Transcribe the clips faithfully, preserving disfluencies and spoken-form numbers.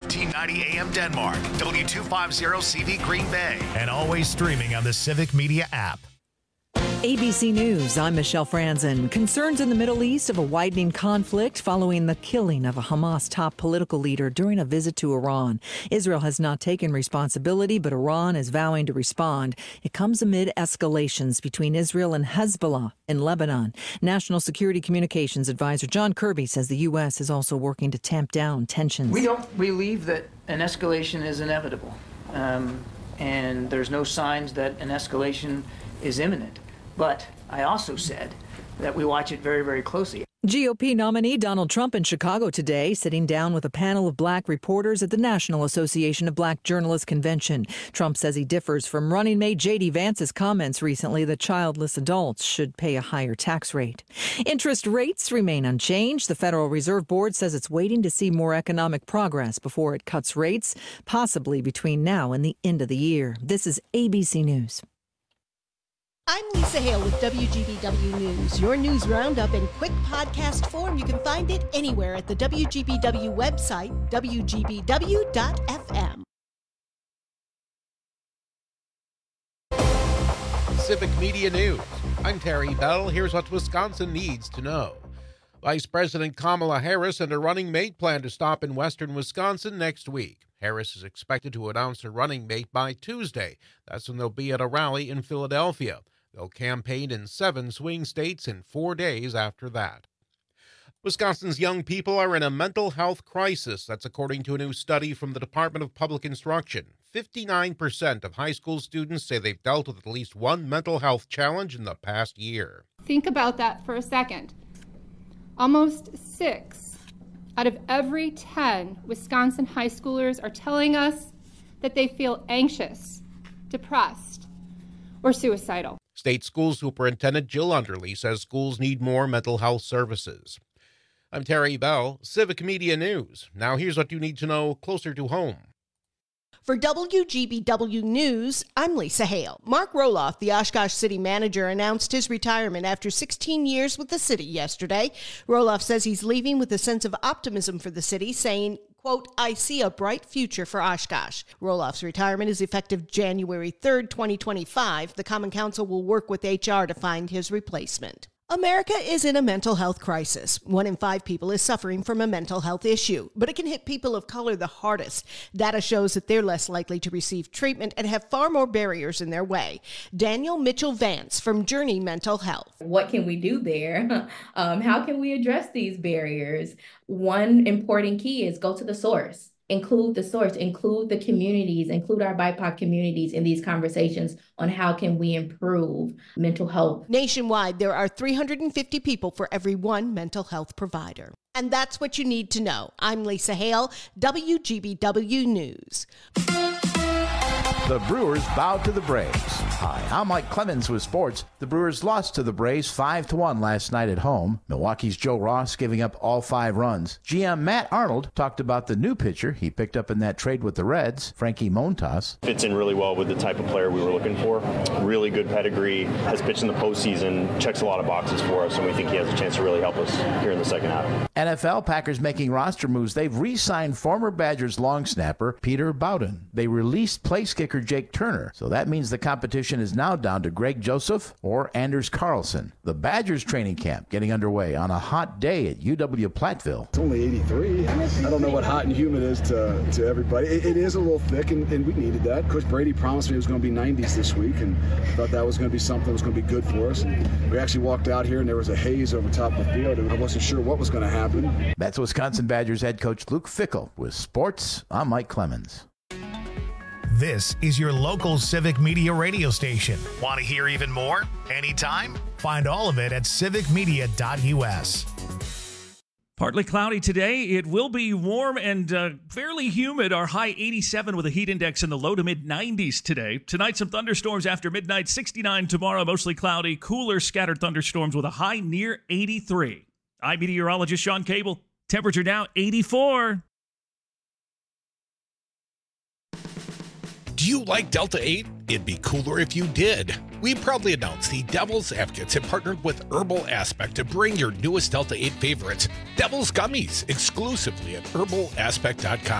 thirteen ninety A M Denmark, W two fifty C V Green Bay, and always streaming on the Civic Media app. A B C News, I'm Michelle Franzen. Concerns in the Middle East of a widening conflict following the killing of a Hamas top political leader during a visit to Iran. Israel has not taken responsibility, but Iran is vowing to respond. It comes amid escalations between Israel and Hezbollah in Lebanon. National Security Communications Advisor John Kirby says the U S is also working to tamp down tensions. We don't believe that an escalation is inevitable, um, and there's no signs that an escalation is imminent. But I also said that we watch it very, very closely. G O P nominee Donald Trump in Chicago today, sitting down with a panel of black reporters at the National Association of Black Journalists Convention. Trump says he differs from running mate J D Vance's comments recently that childless adults should pay a higher tax rate. Interest rates remain unchanged. The Federal Reserve Board says it's waiting to see more economic progress before it cuts rates, possibly between now and the end of the year. This is A B C News. I'm Lisa Hale with W G B W News, your news roundup in quick podcast form. You can find it anywhere at the W G B W website, W G B W dot F M. Civic Media News. I'm Terry Bell. Here's what Wisconsin needs to know. Vice President Kamala Harris and her running mate plan to stop in western Wisconsin next week. Harris is expected to announce her running mate by Tuesday. That's when they'll be at a rally in Philadelphia. They'll campaign in seven swing states in four days after that. Wisconsin's young people are in a mental health crisis. That's according to a new study from the Department of Public Instruction. fifty-nine percent of high school students say they've dealt with at least one mental health challenge in the past year. Think about that for a second. Almost six out of every ten Wisconsin high schoolers are telling us that they feel anxious, depressed, or suicidal. State School Superintendent Jill Underly says schools need more mental health services. I'm Terry Bell, Civic Media News. Now here's what you need to know closer to home. For W G B W News, I'm Lisa Hale. Mark Roloff, the Oshkosh city manager, announced his retirement after sixteen years with the city yesterday. Roloff says he's leaving with a sense of optimism for the city, saying, quote, I see a bright future for Oshkosh. Roloff's retirement is effective January third, twenty twenty-five. The Common Council will work with H R to find his replacement. America is in a mental health crisis. One in five people is suffering from a mental health issue, but it can hit people of color the hardest. Data shows that they're less likely to receive treatment and have far more barriers in their way. Daniel Mitchell Vance from Journey Mental Health. What can we do there? Um, how can we address these barriers? One important key is go to the source. Include the source, include the communities, include our B I P O C communities in these conversations on how can we improve mental health. Nationwide, there are three hundred fifty people for every one mental health provider. And that's what you need to know. I'm Lisa Hale, W G B W News. The Brewers bowed to the Braves. Hi, I'm Mike Clemens with sports. The Brewers lost to the Braves five to one last night at home. Milwaukee's Joe Ross giving up all five runs. G M Matt Arnold talked about the new pitcher he picked up in that trade with the Reds, Frankie Montas. Fits in really well with the type of player we were looking for. Really good pedigree, has pitched in the postseason, checks a lot of boxes for us, and we think he has a chance to really help us here in the second half. N F L Packers making roster moves. They've re-signed former Badgers long snapper Peter Bowden. They released place kicker Jake Turner, so that means the competition is now down to Greg Joseph or Anders Carlson. The Badgers training camp getting underway on a hot day at U W Platteville. It's only eighty-three. I don't know what hot and humid is to, to everybody. It, it is a little thick, and, and we needed that. Coach Brady promised me it was going to be nineties this week, and I thought that was going to be something that was going to be good for us. And we actually walked out here, and there was a haze over top of the field, and I wasn't sure what was going to happen. That's Wisconsin Badgers head coach Luke Fickell. With sports, I'm Mike Clemens. This is your local Civic Media radio station. Want to hear even more? Anytime? Find all of it at civic media dot U S. Partly cloudy today. It will be warm and uh, fairly humid. Our high eighty-seven with a heat index in the low to mid nineties today. Tonight, some thunderstorms after midnight. sixty-nine tomorrow, mostly cloudy. Cooler scattered thunderstorms with a high near eighty-three. I'm meteorologist Sean Cable. Temperature now eighty-four. Do you like Delta eight? It'd be cooler if you did. We proudly announce the Devil's Advocates have partnered with Herbal Aspect to bring your newest Delta eight favorites, Devil's Gummies, exclusively at herbal aspect dot com.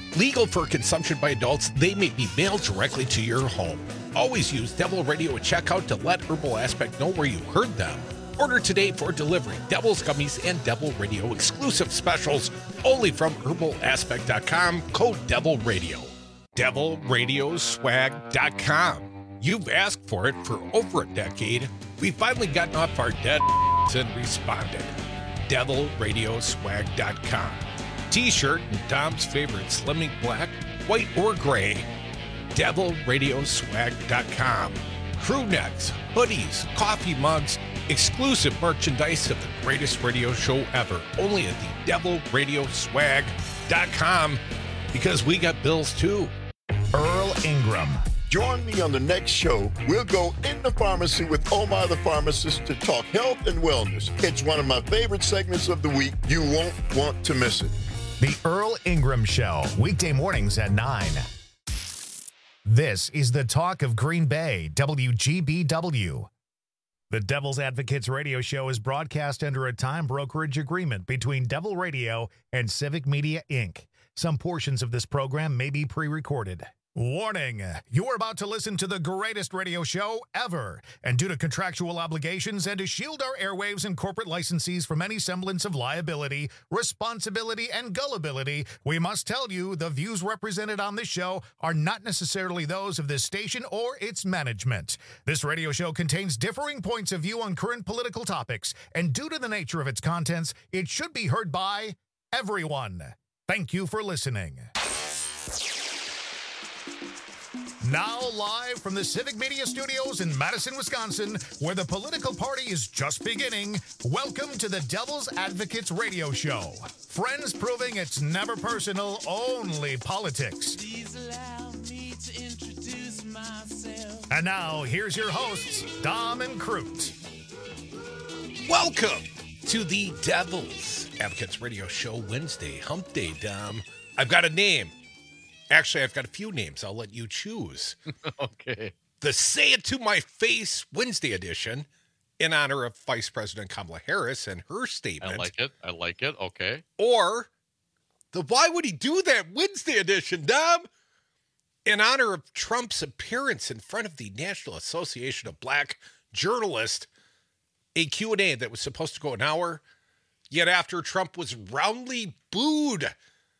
Legal for consumption by adults, they may be mailed directly to your home. Always use Devil Radio at checkout to let Herbal Aspect know where you heard them. Order today for delivery. Devil's Gummies and Devil Radio exclusive specials only from herbal aspect dot com. Code Devil Radio. devil radio swag dot com. You've asked for it for over a decade. We've finally gotten off our dead and responded. devil radio swag dot com. T-shirt and Dom's favorite slimming black, white, or gray. devil radio swag dot com. Crew necks, hoodies, coffee mugs, exclusive merchandise of the greatest radio show ever. Only at the devil radio swag dot com, because we got bills too. Earl Ingram. Join me on the next show. We'll go in the pharmacy with Omar the pharmacist to talk health and wellness. It's one of my favorite segments of the week. You won't want to miss it. The Earl Ingram Show, weekday mornings at nine. This is the talk of Green Bay, W G B W. The Devil's Advocates radio show is broadcast under a time brokerage agreement between Devil Radio and Civic Media, Incorporated. Some portions of this program may be pre-recorded. Warning, you are about to listen to the greatest radio show ever, and due to contractual obligations and to shield our airwaves and corporate licensees from any semblance of liability, responsibility, and gullibility, we must tell you the views represented on this show are not necessarily those of this station or its management. This radio show contains differing points of view on current political topics, and due to the nature of its contents, it should be heard by everyone. Thank you for listening. Now live from the Civic Media Studios in Madison, Wisconsin, where the political party is just beginning, welcome to the Devil's Advocates radio show. Friends proving it's never personal, only politics. Please allow me to introduce myself. And now, here's your hosts, Dom and Crute. Welcome to the Devil's Advocates radio show, Wednesday, Hump Day, Dom. I've got a name. Actually, I've got a few names. I'll let you choose. Okay. The Say It To My Face Wednesday edition in honor of Vice President Kamala Harris and her statement. I like it. I like it. Okay. Or the Why Would He Do That Wednesday edition, Dom, in honor of Trump's appearance in front of the National Association of Black Journalists, a Q and A that was supposed to go an hour, yet after Trump was roundly booed.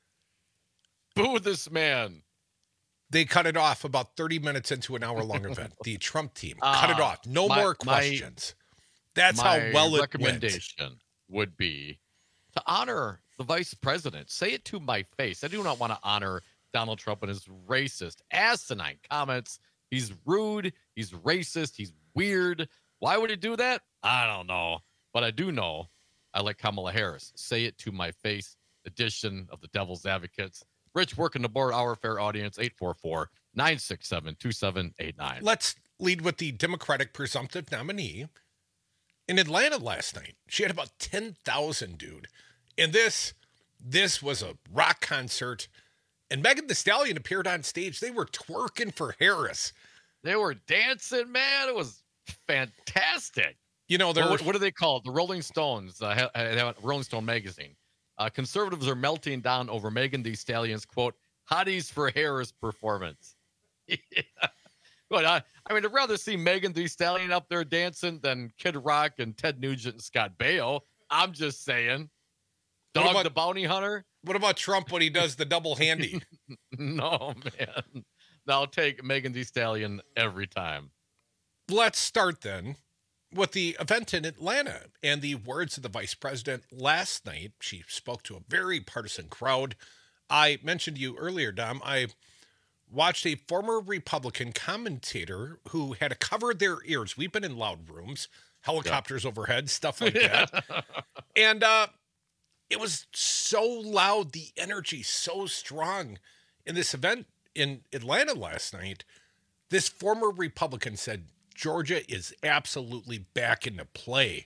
Boo this man. They cut it off about thirty minutes into an hour-long event. The Trump team uh, cut it off. No my, more questions. My, That's my how well it recommendation went. would be to honor the vice president. Say it to my face. I do not want to honor Donald Trump and his racist, asinine comments. He's rude. He's racist. He's weird. Why would he do that? I don't know. But I do know I like Kamala Harris. Say it to my face edition of the Devil's Advocates. Rich, working the board, our fair audience, eight four four, nine six seven, two seven eight nine. Let's lead with the Democratic presumptive nominee in Atlanta last night. She had about ten thousand, dude. And this, this was a rock concert. And Megan Thee Stallion appeared on stage. They were twerking for Harris. They were dancing, man. It was fantastic. You know, there what, were... what do they call it? The Rolling Stones, uh, ha- Rolling Stone magazine. Uh, conservatives are melting down over Megan Thee Stallion's, quote, hotties for Harris performance. Yeah. But I, I mean, I'd rather see Megan Thee Stallion up there dancing than Kid Rock and Ted Nugent and Scott Baio. I'm just saying. Dog about, the Bounty Hunter. What about Trump when he does the double handy? No, man. I'll take Megan Thee Stallion every time. Let's start then with the event in Atlanta and the words of the vice president last night. She spoke to a very partisan crowd. I mentioned to you earlier, Dom, I watched a former Republican commentator who had to cover their ears. We've been in loud rooms, helicopters yeah. overhead, stuff like that. And uh, it was so loud, the energy so strong in this event in Atlanta last night. This former Republican said, Georgia is absolutely back into play.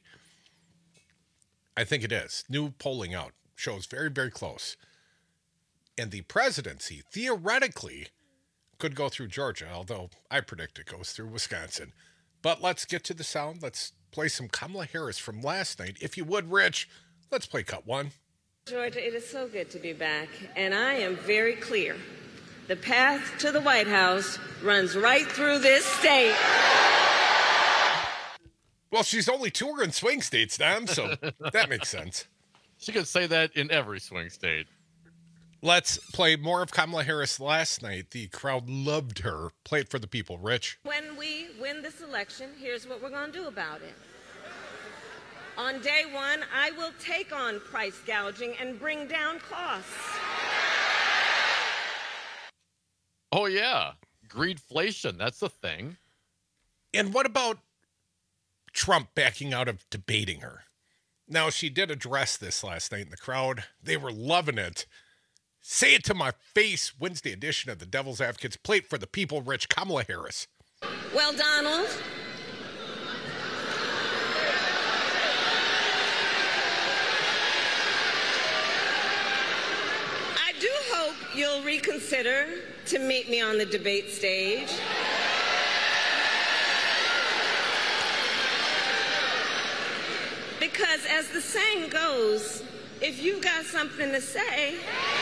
I think it is. New polling out shows very, very close. And the presidency, theoretically, could go through Georgia, although I predict it goes through Wisconsin. But let's get to the sound. Let's play some Kamala Harris from last night. If you would, Rich, let's play cut one. Georgia, it is so good to be back, and I am very clear. The path to the White House runs right through this state. Well, she's only touring swing states, Dom, so that makes sense. She could say that in every swing state. Let's play more of Kamala Harris last night. The crowd loved her. Play it for the people. Rich? When we win this election, here's what we're going to do about it. On day one, I will take on price gouging and bring down costs. Oh, yeah. Greedflation. That's a thing. And what about Trump backing out of debating her? Now, she did address this last night in the crowd. They were loving it. Say it to my face, Wednesday edition of the Devil's Advocates. Play it for the people, Rich. Kamala Harris. Well, Donald, I do hope you'll reconsider to meet me on the debate stage. Because as the saying goes, if you've got something to say,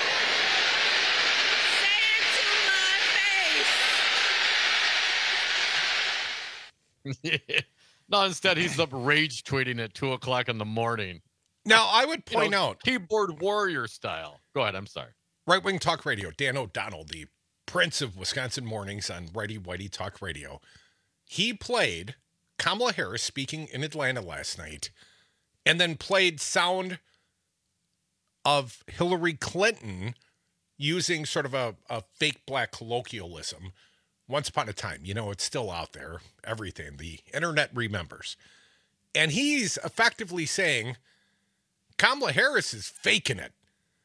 No, instead he's up rage tweeting at two o'clock in the morning. Now, I would point you know, out keyboard warrior style. Go ahead. I'm sorry. Right Wing Talk Radio. Dan O'Donnell, the prince of Wisconsin mornings on Righty Whitey Talk Radio. He played Kamala Harris speaking in Atlanta last night, and then played sound of Hillary Clinton using sort of a, a fake black colloquialism. Once upon a time, you know, it's still out there. Everything. The internet remembers. And he's effectively saying Kamala Harris is faking it.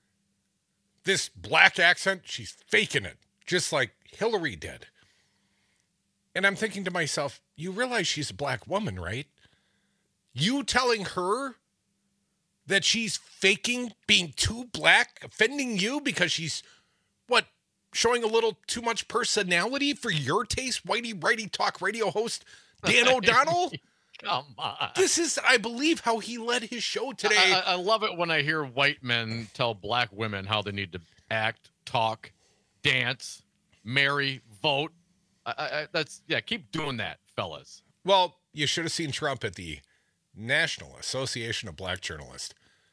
This black accent, she's faking it, just like Hillary did. And I'm thinking to myself, you realize she's a black woman, right? You telling her that she's faking being too black, offending you because she's, what, showing a little too much personality for your taste, Whitey Righty Talk Radio host Dan O'Donnell? Come on. This is, I believe, how he led his show today. I, I, I love it when I hear white men tell black women how they need to act, talk, dance, marry, vote. I, I, that's yeah. Keep doing that, fellas. Well, you should have seen Trump at the National Association of Black Journalists.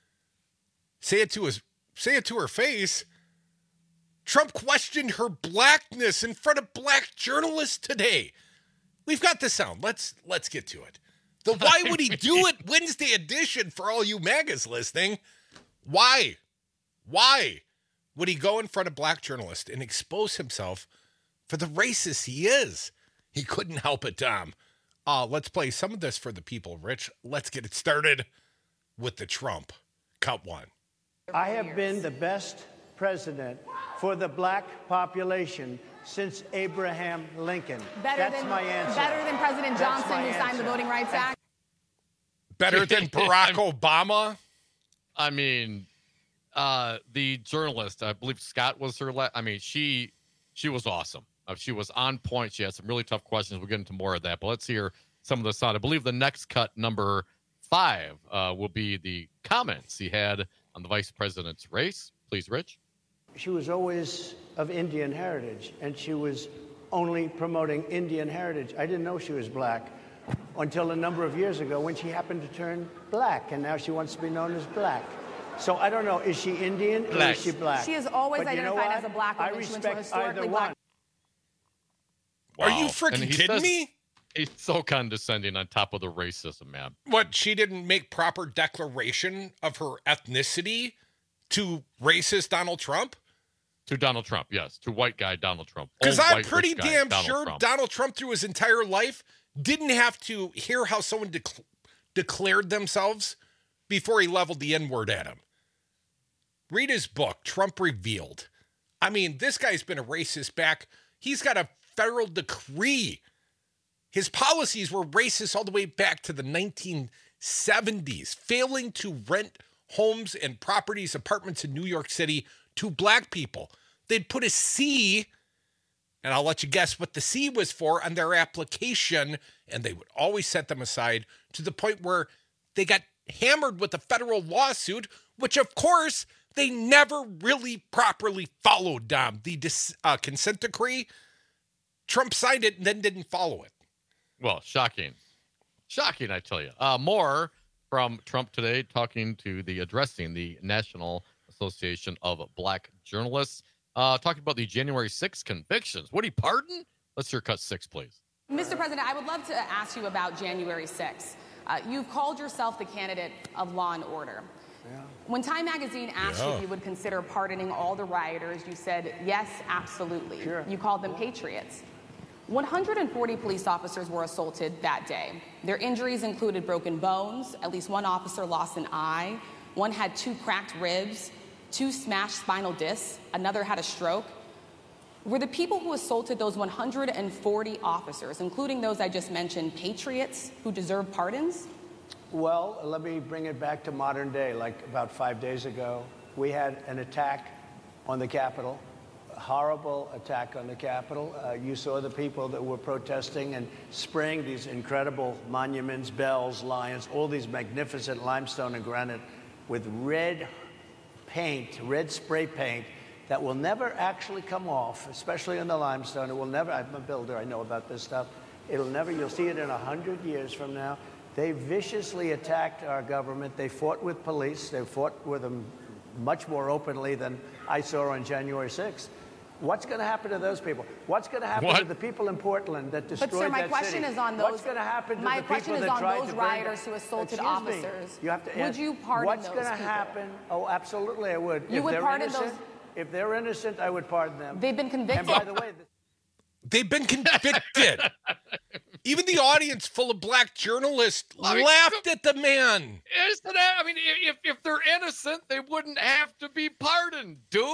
Say it to his, say it to her face. Trump questioned her blackness in front of black journalists today. We've got the sound. Let's let's get to it. The why would he do it Wednesday edition for all you MAGAs listening? Why? Why would he go in front of black journalists and expose himself for the racist he is? He couldn't help it, Tom. Uh, let's play some of this for the people, Rich. Let's get it started with the Trump. Cut one. I have been the best president for the black population since Abraham Lincoln. Better That's than, my answer. Better than President That's Johnson, who my signed answer. the Voting Rights Act. Better than Barack Obama? I mean, uh, the journalist, I believe Scott was her. La- I mean, she she was awesome. Uh, she was on point. She had some really tough questions. We'll get into more of that. But let's hear some of the sound. I believe the next cut, number five, uh, will be the comments he had on the vice president's race. Please, Rich. She was always of Indian heritage, and she was only promoting Indian heritage. I didn't know she was black until a number of years ago when she happened to turn black, and now she wants to be known as black. So I don't know, is she Indian or is she black? She has always But you know identified what? as a black I woman. She went to a respect historically either black. one. Are you Wow. freaking And he kidding says- me? He's so condescending on top of the racism, man. What, she didn't make proper declaration of her ethnicity to racist Donald Trump? To Donald Trump, yes. To white guy Donald Trump. Because Old I'm white pretty rich guy damn Donald sure Trump. Donald Trump, through his entire life, didn't have to hear how someone dec- declared themselves before he leveled the N-word at him. Read his book, Trump Revealed. I mean, this guy's been a racist back. He's got a federal decree. His policies were racist all the way back to the nineteen seventies, failing to rent homes and properties, apartments in New York City to black people. They'd put a C, and I'll let you guess what the C was for, on their application, and they would always set them aside to the point where they got hammered with a federal lawsuit which, of course, they never really properly followed, Dom. The dis- uh, consent decree, Trump signed it and then didn't follow it. Well, shocking. Shocking, I tell you. Uh, more from Trump today, talking to the, addressing the National Association of Black Journalists, uh, talking about the January sixth convictions. Would he pardon? Let's hear cut six, please. Mister President, I would love to ask you about January sixth. Uh, you've called yourself the candidate of law and order. Yeah. When Time Magazine asked yeah. you if you would consider pardoning all the rioters, you said, yes, absolutely. Sure. You called them patriots. one hundred forty police officers were assaulted that day. Their injuries included broken bones, at least one officer lost an eye, one had two cracked ribs, two smashed spinal discs, another had a stroke. Were the people who assaulted those one hundred forty officers, including those I just mentioned, patriots who deserve pardons? Well, let me bring it back to modern day. Like about five days ago, we had an attack on the Capitol, a horrible attack on the Capitol. Uh, you saw the people that were protesting and spraying these incredible monuments, bells, lions, all these magnificent limestone and granite with red paint, red spray paint that will never actually come off, especially in the limestone. It will never, I'm a builder, I know about this stuff. It'll never, you'll see it in a hundred years from now. They viciously attacked our government. They fought with police. They fought with them much more openly than I saw on January sixth. What's going to happen to those people? What's going to happen what? to the people in Portland that destroyed that city? But sir, my question city? is on those. What's going to happen to my the people question is that on tried those to rioters bring who assaulted Excuse officers. Me. You have to would ask, you pardon what's those going to people? happen? Oh, absolutely, I would. You if would they're pardon innocent, those? If they're innocent, I would pardon them. They've been convicted. And by the way. They've been convicted. Even the audience full of black journalists I mean, laughed at the man. Isn't that? I mean, if, if they're innocent, they wouldn't have to be pardoned, dude.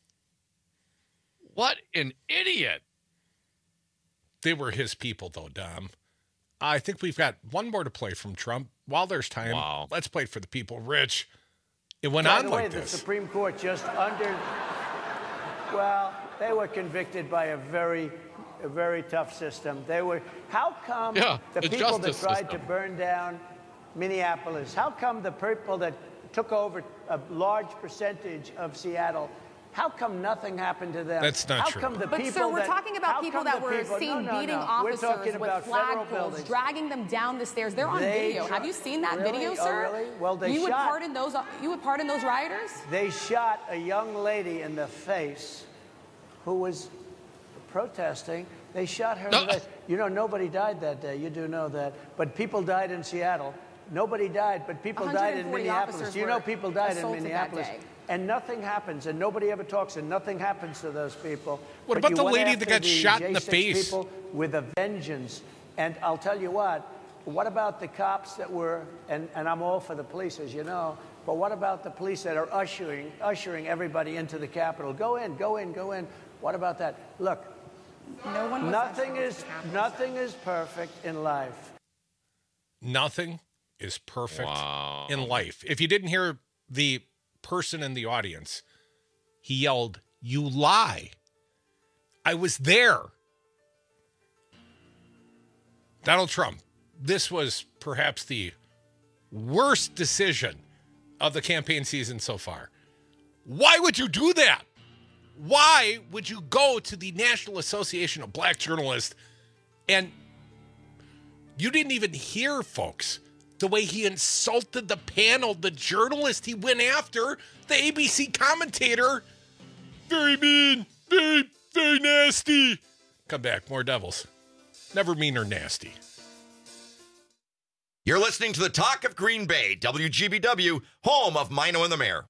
What an idiot. They were his people, though, Dom. I think we've got one more to play from Trump. While there's time, wow. let's play it for the people. Rich, it went By on the like way, this. The Supreme Court just under, well, they were convicted by a very, a very tough system. They were, how come yeah, the the people that tried system. to burn down Minneapolis, how come the people that took over a large percentage of Seattle, how come nothing happened to them? That's not how true. Come the but people sir, we're that, talking about people that were people, seen no, no, beating no. officers with flagpoles, dragging them down the stairs. They're on they video. Try- Have you seen that really? video, oh, sir? Really? Well, they you shot. would pardon those. You would pardon those rioters? They shot a young lady in the face who was protesting. They shot her in the face. You know, nobody died that day. You do know that. But people died in Seattle. Nobody died, but people died in Minneapolis. You know people died in Minneapolis. And nothing happens, and nobody ever talks, and nothing happens to those people. What but about the lady that got the shot in the J six face? People with a vengeance. And I'll tell you what, what about the cops that were, and, and I'm all for the police, as you know, but what about the police that are ushering, ushering everybody into the Capitol? Go in, go in, go in. What about that? Look, no one was nothing is nothing is perfect in life. Nothing is perfect wow. in life. If you didn't hear the person in the audience, he yelled, "You lie." I was there. Donald Trump, this was perhaps the worst decision of the campaign season so far. Why would you do that? Why would you go to the National Association of Black Journalists and you didn't even hear, folks, the way he insulted the panel, the journalist he went after, the A B C commentator. Very mean, very, very nasty. Come back, more Devils. Never mean or nasty. You're listening to the Talk of Green Bay, W G B W, home of Mino and the Mayor.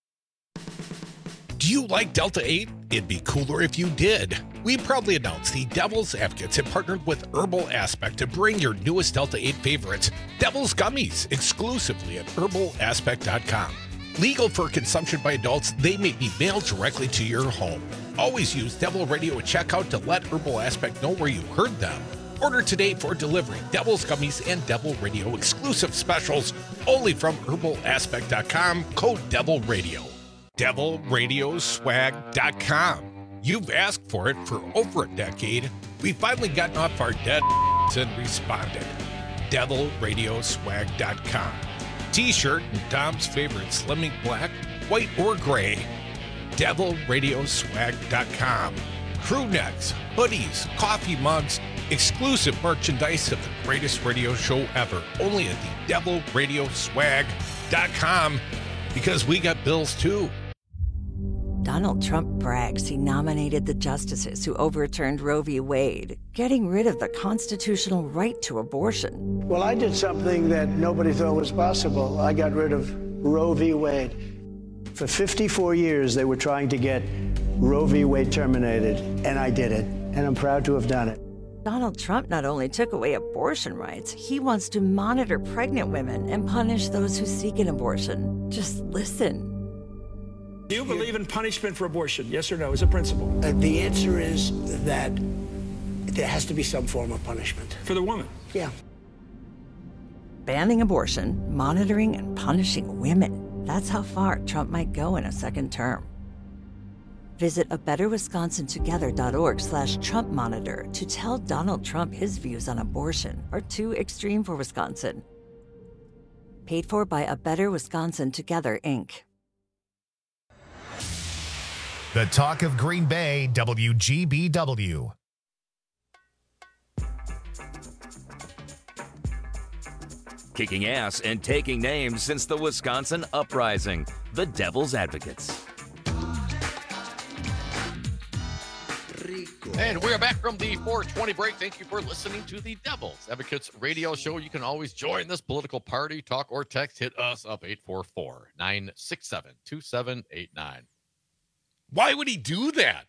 Do you like Delta eight? It'd be cooler if you did. We proudly announce the Devil's Advocates have partnered with Herbal Aspect to bring your newest Delta eight favorites, Devil's Gummies, exclusively at herbal aspect dot com. Legal for consumption by adults, they may be mailed directly to your home. Always use Devil Radio at checkout to let Herbal Aspect know where you heard them. Order today for delivery. Devil's Gummies and Devil Radio exclusive specials only from herbal aspect dot com, code Devil Radio. devil radio swag dot com. You've asked for it for over a decade. We've finally gotten off our dead and responded. devil radio swag dot com. T-shirt in Dom's favorite Slimming Black, white or gray. devil radio swag dot com. Crew necks, hoodies, coffee mugs, exclusive merchandise of the greatest radio show ever. Only at the devil radio swag dot com, because we got bills too. Donald Trump brags he nominated the justices who overturned Roe v. Wade, getting rid of the constitutional right to abortion. Well, I did something that nobody thought was possible. I got rid of Roe v. Wade. For fifty-four years, they were trying to get Roe v. Wade terminated, and I did it, and I'm proud to have done it. Donald Trump not only took away abortion rights, he wants to monitor pregnant women and punish those who seek an abortion. Just listen. Do you believe in punishment for abortion? Yes or no, as a principle? Uh, the answer is that there has to be some form of punishment. For the woman? Yeah. Banning abortion, monitoring and punishing women. That's how far Trump might go in a second term. Visit a better wisconsin together dot org slash Trump monitor to tell Donald Trump his views on abortion are too extreme for Wisconsin. Paid for by A Better Wisconsin Together, Incorporated. The talk of Green Bay, W G B W. Kicking ass and taking names since the Wisconsin Uprising, the Devil's Advocates. And we are back from the four twenty break. Thank you for listening to the Devil's Advocates radio show. You can always join this political party, talk or text. Hit us up, eight four four, nine six seven, two seven eight nine. Why would he do that?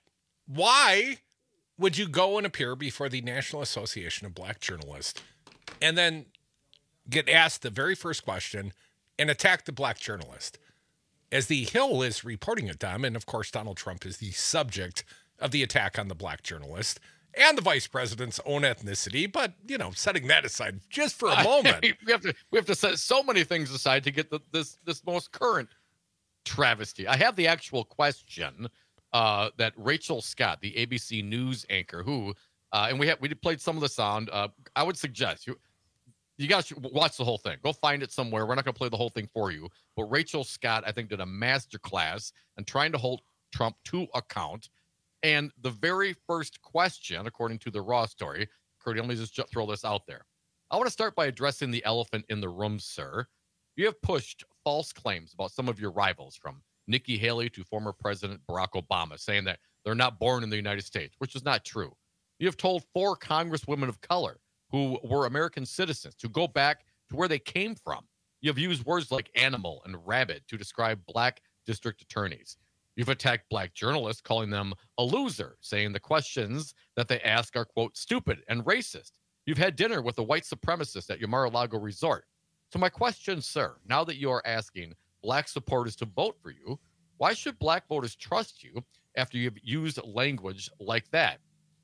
Why would you go and appear before the National Association of Black Journalists and then get asked the very first question and attack the black journalist? As the Hill is reporting it, Dom, and of course Donald Trump is the subject of the attack on the black journalist and the vice president's own ethnicity, but, you know, setting that aside just for a moment. we have to we have to set so many things aside to get the, this this most current travesty. I have the actual question uh, that Rachel Scott, the A B C News anchor, who uh, and we have we played some of the sound. Uh, I would suggest you you guys should watch the whole thing. Go find it somewhere. We're not going to play the whole thing for you, but Rachel Scott, I think, did a master class on trying to hold Trump to account. And the very first question, according to the Raw story, Curdy, let me just throw this out there. I want to start by addressing the elephant in the room, sir. You have pushed false claims about some of your rivals, from Nikki Haley to former President Barack Obama, saying that they're not born in the United States, which is not true. You have told four congresswomen of color who were American citizens to go back to where they came from. You have used words like animal and rabid to describe black district attorneys. You've attacked black journalists, calling them a loser, saying the questions that they ask are, quote, stupid and racist. You've had dinner with a white supremacist at your Mar-a-Lago resort. So my question, sir, now that you are asking black supporters to vote for you, why should black voters trust you after you've used language like that?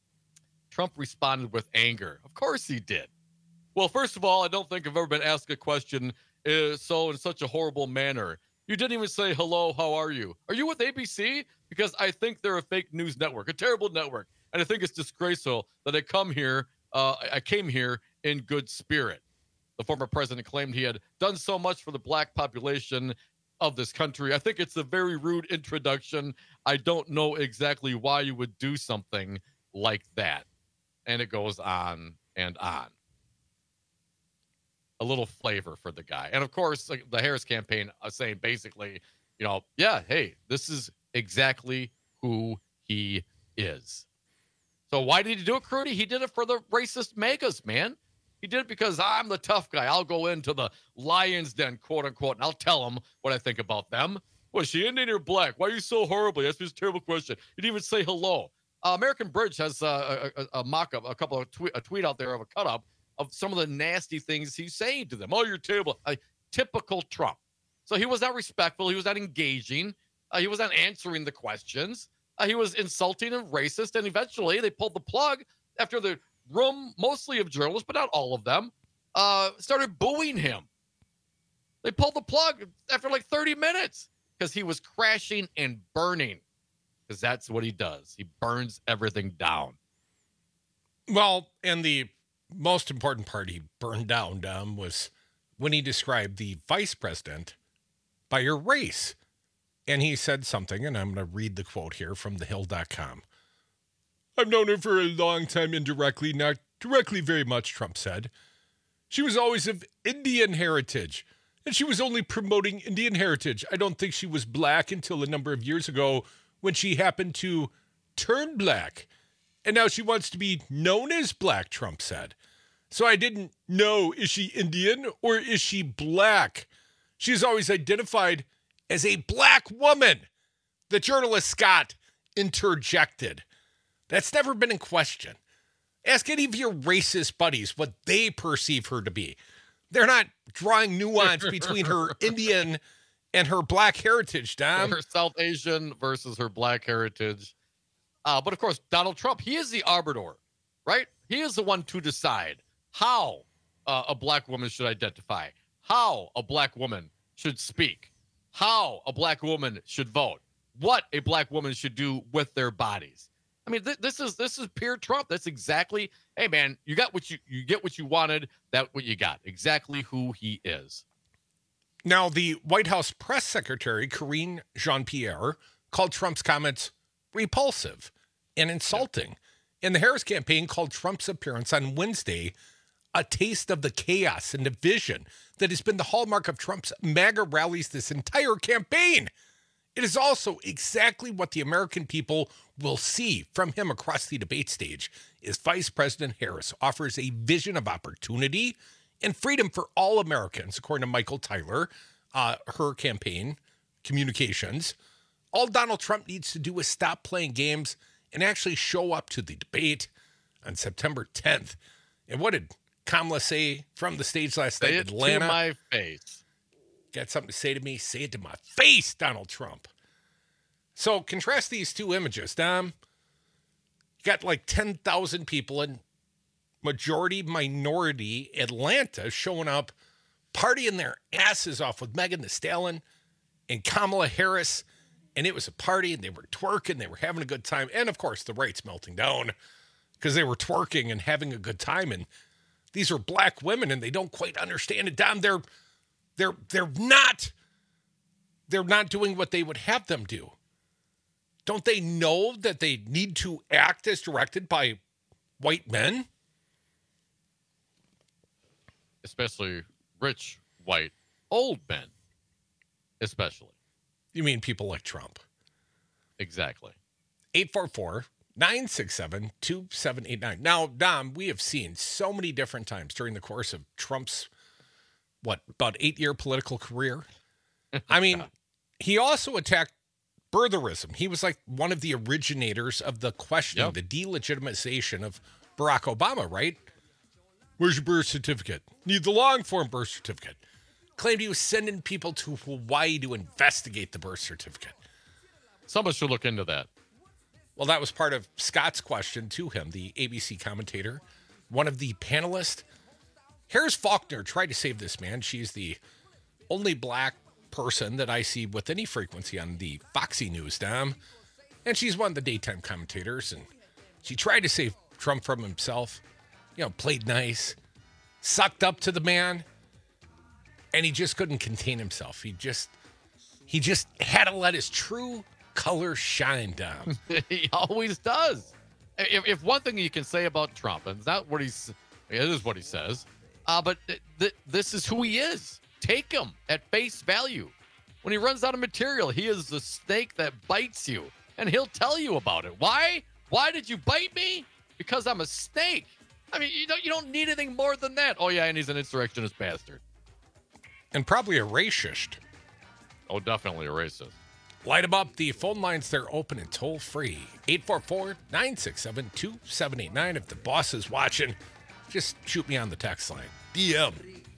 Trump responded with anger. Of course he did. Well, first of all, I don't think I've ever been asked a question uh, so in such a horrible manner. You didn't even say, hello, how are you? Are you with A B C? Because I think they're a fake news network, a terrible network. And I think it's disgraceful that I come here, uh, I came here in good spirit. The former president claimed he had done so much for the black population of this country. I think it's a very rude introduction. I don't know exactly why you would do something like that. And it goes on and on. A little flavor for the guy. And of course, like the Harris campaign uh, saying basically, you know, yeah, hey, this is exactly who he is. So why did he do it, Crudy? He did it for the racist megas, man. He did it because I'm the tough guy. I'll go into the lion's den, quote unquote, and I'll tell them what I think about them. Was she Indian or black? Why are you so horrible? That's just a terrible question. You didn't even say hello. Uh, American Bridge has uh, a, a, a mock-up, a couple of tweet, a tweet out there of a cut-up of some of the nasty things he's saying to them. Oh, you're terrible. Uh, typical Trump. So he was not respectful. He was not engaging. Uh, he was not answering the questions. Uh, he was insulting and racist. And eventually they pulled the plug after the room, mostly of journalists, but not all of them, uh, started booing him. They pulled the plug after like thirty minutes because he was crashing and burning, because that's what he does. He burns everything down. Well, and the most important part he burned down, Dom, was when he described the vice president by her race. And he said something, and I'm going to read the quote here from the hill dot com. I've known her for a long time indirectly, not directly very much, Trump said. She was always of Indian heritage, and she was only promoting Indian heritage. I don't think she was black until a number of years ago when she happened to turn black. And now she wants to be known as black, Trump said. So I didn't know, is she Indian or is she black? She's always identified as a black woman, the journalist Scott interjected. That's never been in question. Ask any of your racist buddies what they perceive her to be. They're not drawing nuance between her Indian and her black heritage, Dom. Her South Asian versus her black heritage. Uh, but of course, Donald Trump, he is the arbiter, right? He is the one to decide how uh, a black woman should identify, how a black woman should speak, how a black woman should vote, what a black woman should do with their bodies. I mean, th- this is this is pure Trump. That's exactly, hey man, you got what you you get what you wanted, that what you got. Exactly who he is. Now, the White House press secretary, Karine Jean-Pierre, called Trump's comments repulsive and insulting. And the Harris campaign called Trump's appearance on Wednesday a taste of the chaos and division that has been the hallmark of Trump's MAGA rallies this entire campaign. It is also exactly what the American people will see from him across the debate stage as Vice President Harris offers a vision of opportunity and freedom for all Americans, according to Michael Tyler, uh, her campaign communications. All Donald Trump needs to do is stop playing games and actually show up to the debate on September tenth. And what did Kamala say from the stage last night in Atlanta? Say it to my face. Got something to say to me? Say it to my face, Donald Trump. So contrast these two images, Dom. You got like ten thousand people in majority minority Atlanta showing up, partying their asses off with Megan Thee Stallion and Kamala Harris. And it was a party, and they were twerking, they were having a good time. And, of course, the right's melting down because they were twerking and having a good time. And these are black women, and they don't quite understand it, Dom. They're, they're, they're not, they're not doing what they would have them do. Don't they know that they need to act as directed by white men? Especially rich, white, old men, especially. You mean people like Trump? Exactly. eight four four, nine six seven, two seven eight nine. Now, Dom, we have seen so many different times during the course of Trump's, what, about eight-year political career. I mean, he also attacked birtherism. He was like one of the originators of the questioning, yep. the delegitimization of Barack Obama, right? Where's your birth certificate? Need the long-form birth certificate. Claimed he was sending people to Hawaii to investigate the birth certificate. Someone should look into that. Well, that was part of Scott's question to him, the A B C commentator, one of the panelists. Harris Faulkner tried to save this man. She's the only black person that I see with any frequency on the Foxy News, Dom. And she's one of the daytime commentators. And she tried to save Trump from himself. You know, played nice, sucked up to the man. And he just couldn't contain himself. He just, he just had to let his true color shine down. He always does. If, if one thing you can say about Trump, and it's not what he's, it is what he says, uh, but th- th- this is who he is. Take him at face value. When he runs out of material, he is the snake that bites you, and he'll tell you about it. Why? Why did you bite me? Because I'm a snake. I mean, you don't, you don't need anything more than that. Oh, yeah, and he's an insurrectionist bastard. And probably a racist. Oh, definitely a racist. Light them up. The phone lines, they're open and toll free. eight four four, nine six seven, two seven eight nine. If the boss is watching, just shoot me on the text line. D M.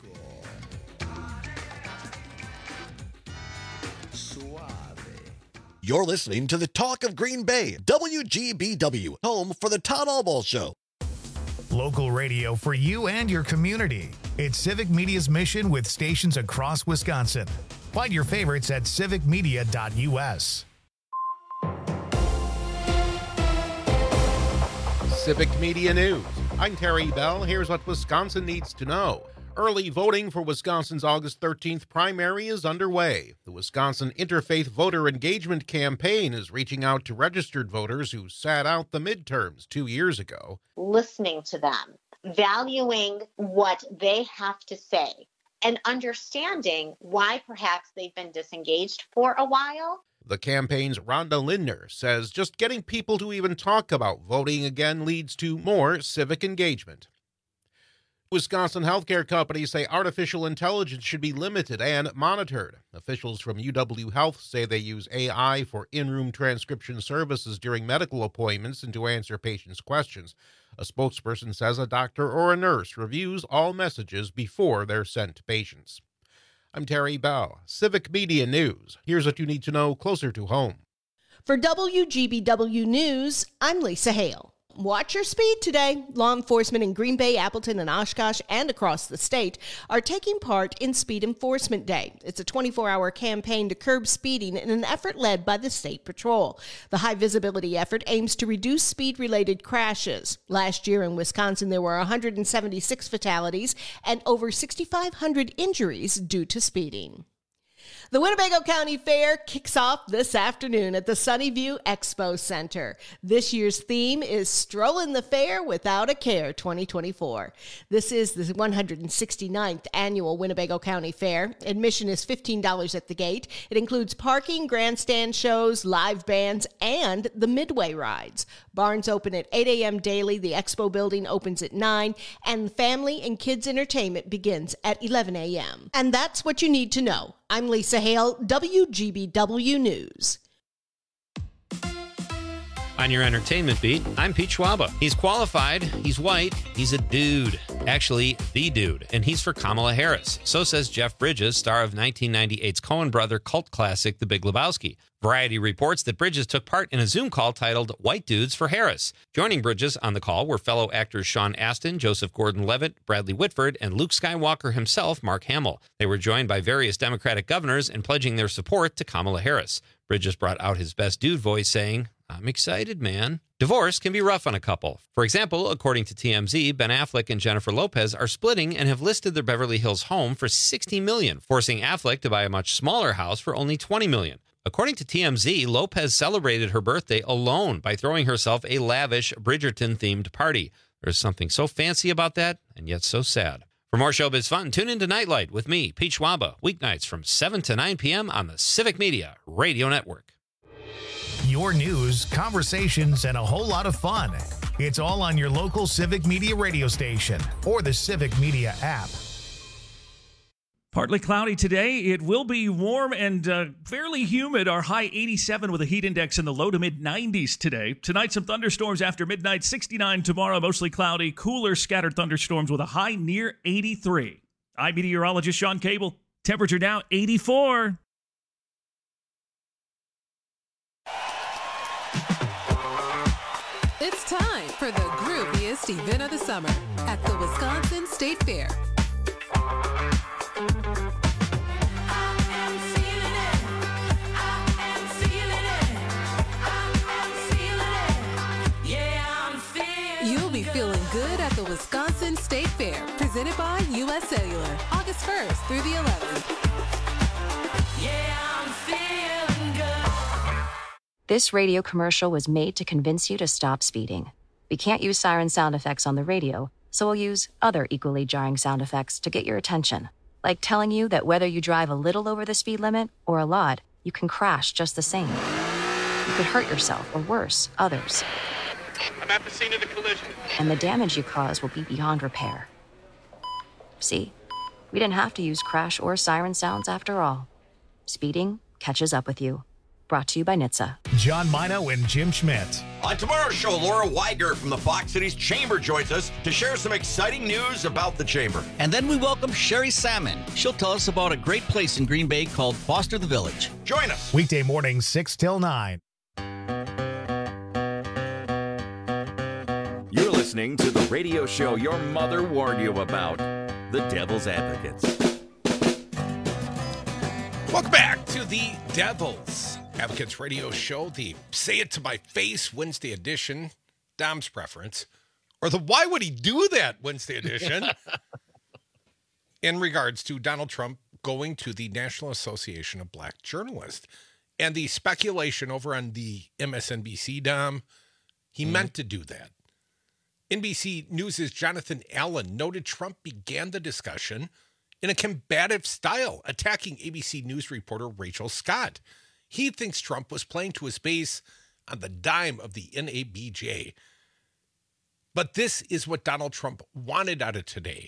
You're listening to the Talk of Green Bay, W G B W, home for the Todd Albaugh Show. Local radio for you and your community. It's Civic Media's mission with stations across Wisconsin. Find your favorites at civic media dot u s. Civic Media News. I'm Terry Bell. Here's what Wisconsin needs to know. Early voting for Wisconsin's August thirteenth primary is underway. The Wisconsin Interfaith Voter Engagement Campaign is reaching out to registered voters who sat out the midterms two years ago. Listening to them, valuing what they have to say, and understanding why perhaps they've been disengaged for a while. The campaign's Rhonda Lindner says just getting people to even talk about voting again leads to more civic engagement. Wisconsin healthcare companies say artificial intelligence should be limited and monitored. Officials from U W Health say they use A I for in-room transcription services during medical appointments and to answer patients' questions. A spokesperson says a doctor or a nurse reviews all messages before they're sent to patients. I'm Terry Bell, Civic Media News. Here's what you need to know closer to home. For W G B W News, I'm Lisa Hale. Watch your speed today. Law enforcement in Green Bay, Appleton, and Oshkosh, and across the state are taking part in Speed Enforcement Day. It's a twenty-four hour campaign to curb speeding in an effort led by the State Patrol. The high-visibility effort aims to reduce speed-related crashes. Last year in Wisconsin, there were one hundred seventy-six fatalities and over six thousand five hundred injuries due to speeding. The Winnebago County Fair kicks off this afternoon at the Sunnyview Expo Center. This year's theme is Strolling the Fair Without a Care twenty twenty-four. This is the one hundred sixty-ninth annual Winnebago County Fair. Admission is fifteen dollars at the gate. It includes parking, grandstand shows, live bands, and the Midway rides. Barns open at eight a.m. daily. The Expo building opens at nine, and family and kids entertainment begins at eleven a.m. And that's what you need to know. I'm Lisa Hale, W G B W News. On your entertainment beat, I'm Pete Schwaba. He's qualified, he's white, he's a dude. Actually, the dude, and he's for Kamala Harris. So says Jeff Bridges, star of nineteen ninety-eight's Coen brother cult classic The Big Lebowski. Variety reports that Bridges took part in a Zoom call titled White Dudes for Harris. Joining Bridges on the call were fellow actors Sean Astin, Joseph Gordon-Levitt, Bradley Whitford, and Luke Skywalker himself, Mark Hamill. They were joined by various Democratic governors in pledging their support to Kamala Harris. Bridges brought out his best dude voice, saying, "I'm excited, man." Divorce can be rough on a couple. For example, according to T M Z, Ben Affleck and Jennifer Lopez are splitting and have listed their Beverly Hills home for sixty million dollars, forcing Affleck to buy a much smaller house for only twenty million dollars. According to T M Z, Lopez celebrated her birthday alone by throwing herself a lavish Bridgerton-themed party. There's something so fancy about that, and yet so sad. For more showbiz fun, tune into Nightlight with me, Pete Schwaba, weeknights from seven to nine p.m. on the Civic Media Radio Network. Your news, conversations, and a whole lot of fun. It's all on your local Civic Media radio station or the Civic Media app. Partly cloudy today. It will be warm and uh, fairly humid. Our high eighty-seven with a heat index in the low to mid nineties today. Tonight, some thunderstorms after midnight. sixty-nine tomorrow, mostly cloudy. Cooler scattered thunderstorms with a high near eighty-three. I'm meteorologist Sean Cable. Temperature now eighty-four. It's time for the grooviest event of the summer at the Wisconsin State Fair. You'll be feeling good at the Wisconsin State Fair, presented by U S Cellular, August first through the eleventh. Yeah, I'm feeling good. This radio commercial was made to convince you to stop speeding. We can't use siren sound effects on the radio, so we'll use other equally jarring sound effects to get your attention. Like telling you that whether you drive a little over the speed limit or a lot, you can crash just the same. You could hurt yourself or worse, others. I'm at the scene of the collision. And the damage you cause will be beyond repair. See, we didn't have to use crash or siren sounds after all. Speeding catches up with you. Brought to you by N H T S A. John Mino and Jim Schmidt. On tomorrow's show, Laura Weiger from the Fox Cities Chamber joins us to share some exciting news about the Chamber. And then we welcome Sherry Salmon. She'll tell us about a great place in Green Bay called Foster the Village. Join us. Weekday mornings, six till nine. You're listening to the radio show your mother warned you about, The Devil's Advocates. Welcome back to the Devil's Advocates radio show, the Say It to My Face Wednesday edition, Dom's preference, or the Why Would He Do That Wednesday edition. in regards to Donald Trump going to the National Association of Black Journalists. And the speculation over on the M S N B C, Dom, he mm-hmm. meant to do that. N B C News' Jonathan Allen noted Trump began the discussion in a combative style, attacking A B C News reporter Rachel Scott. He thinks Trump was playing to his base on the dime of the N A B J. But this is what Donald Trump wanted out of today.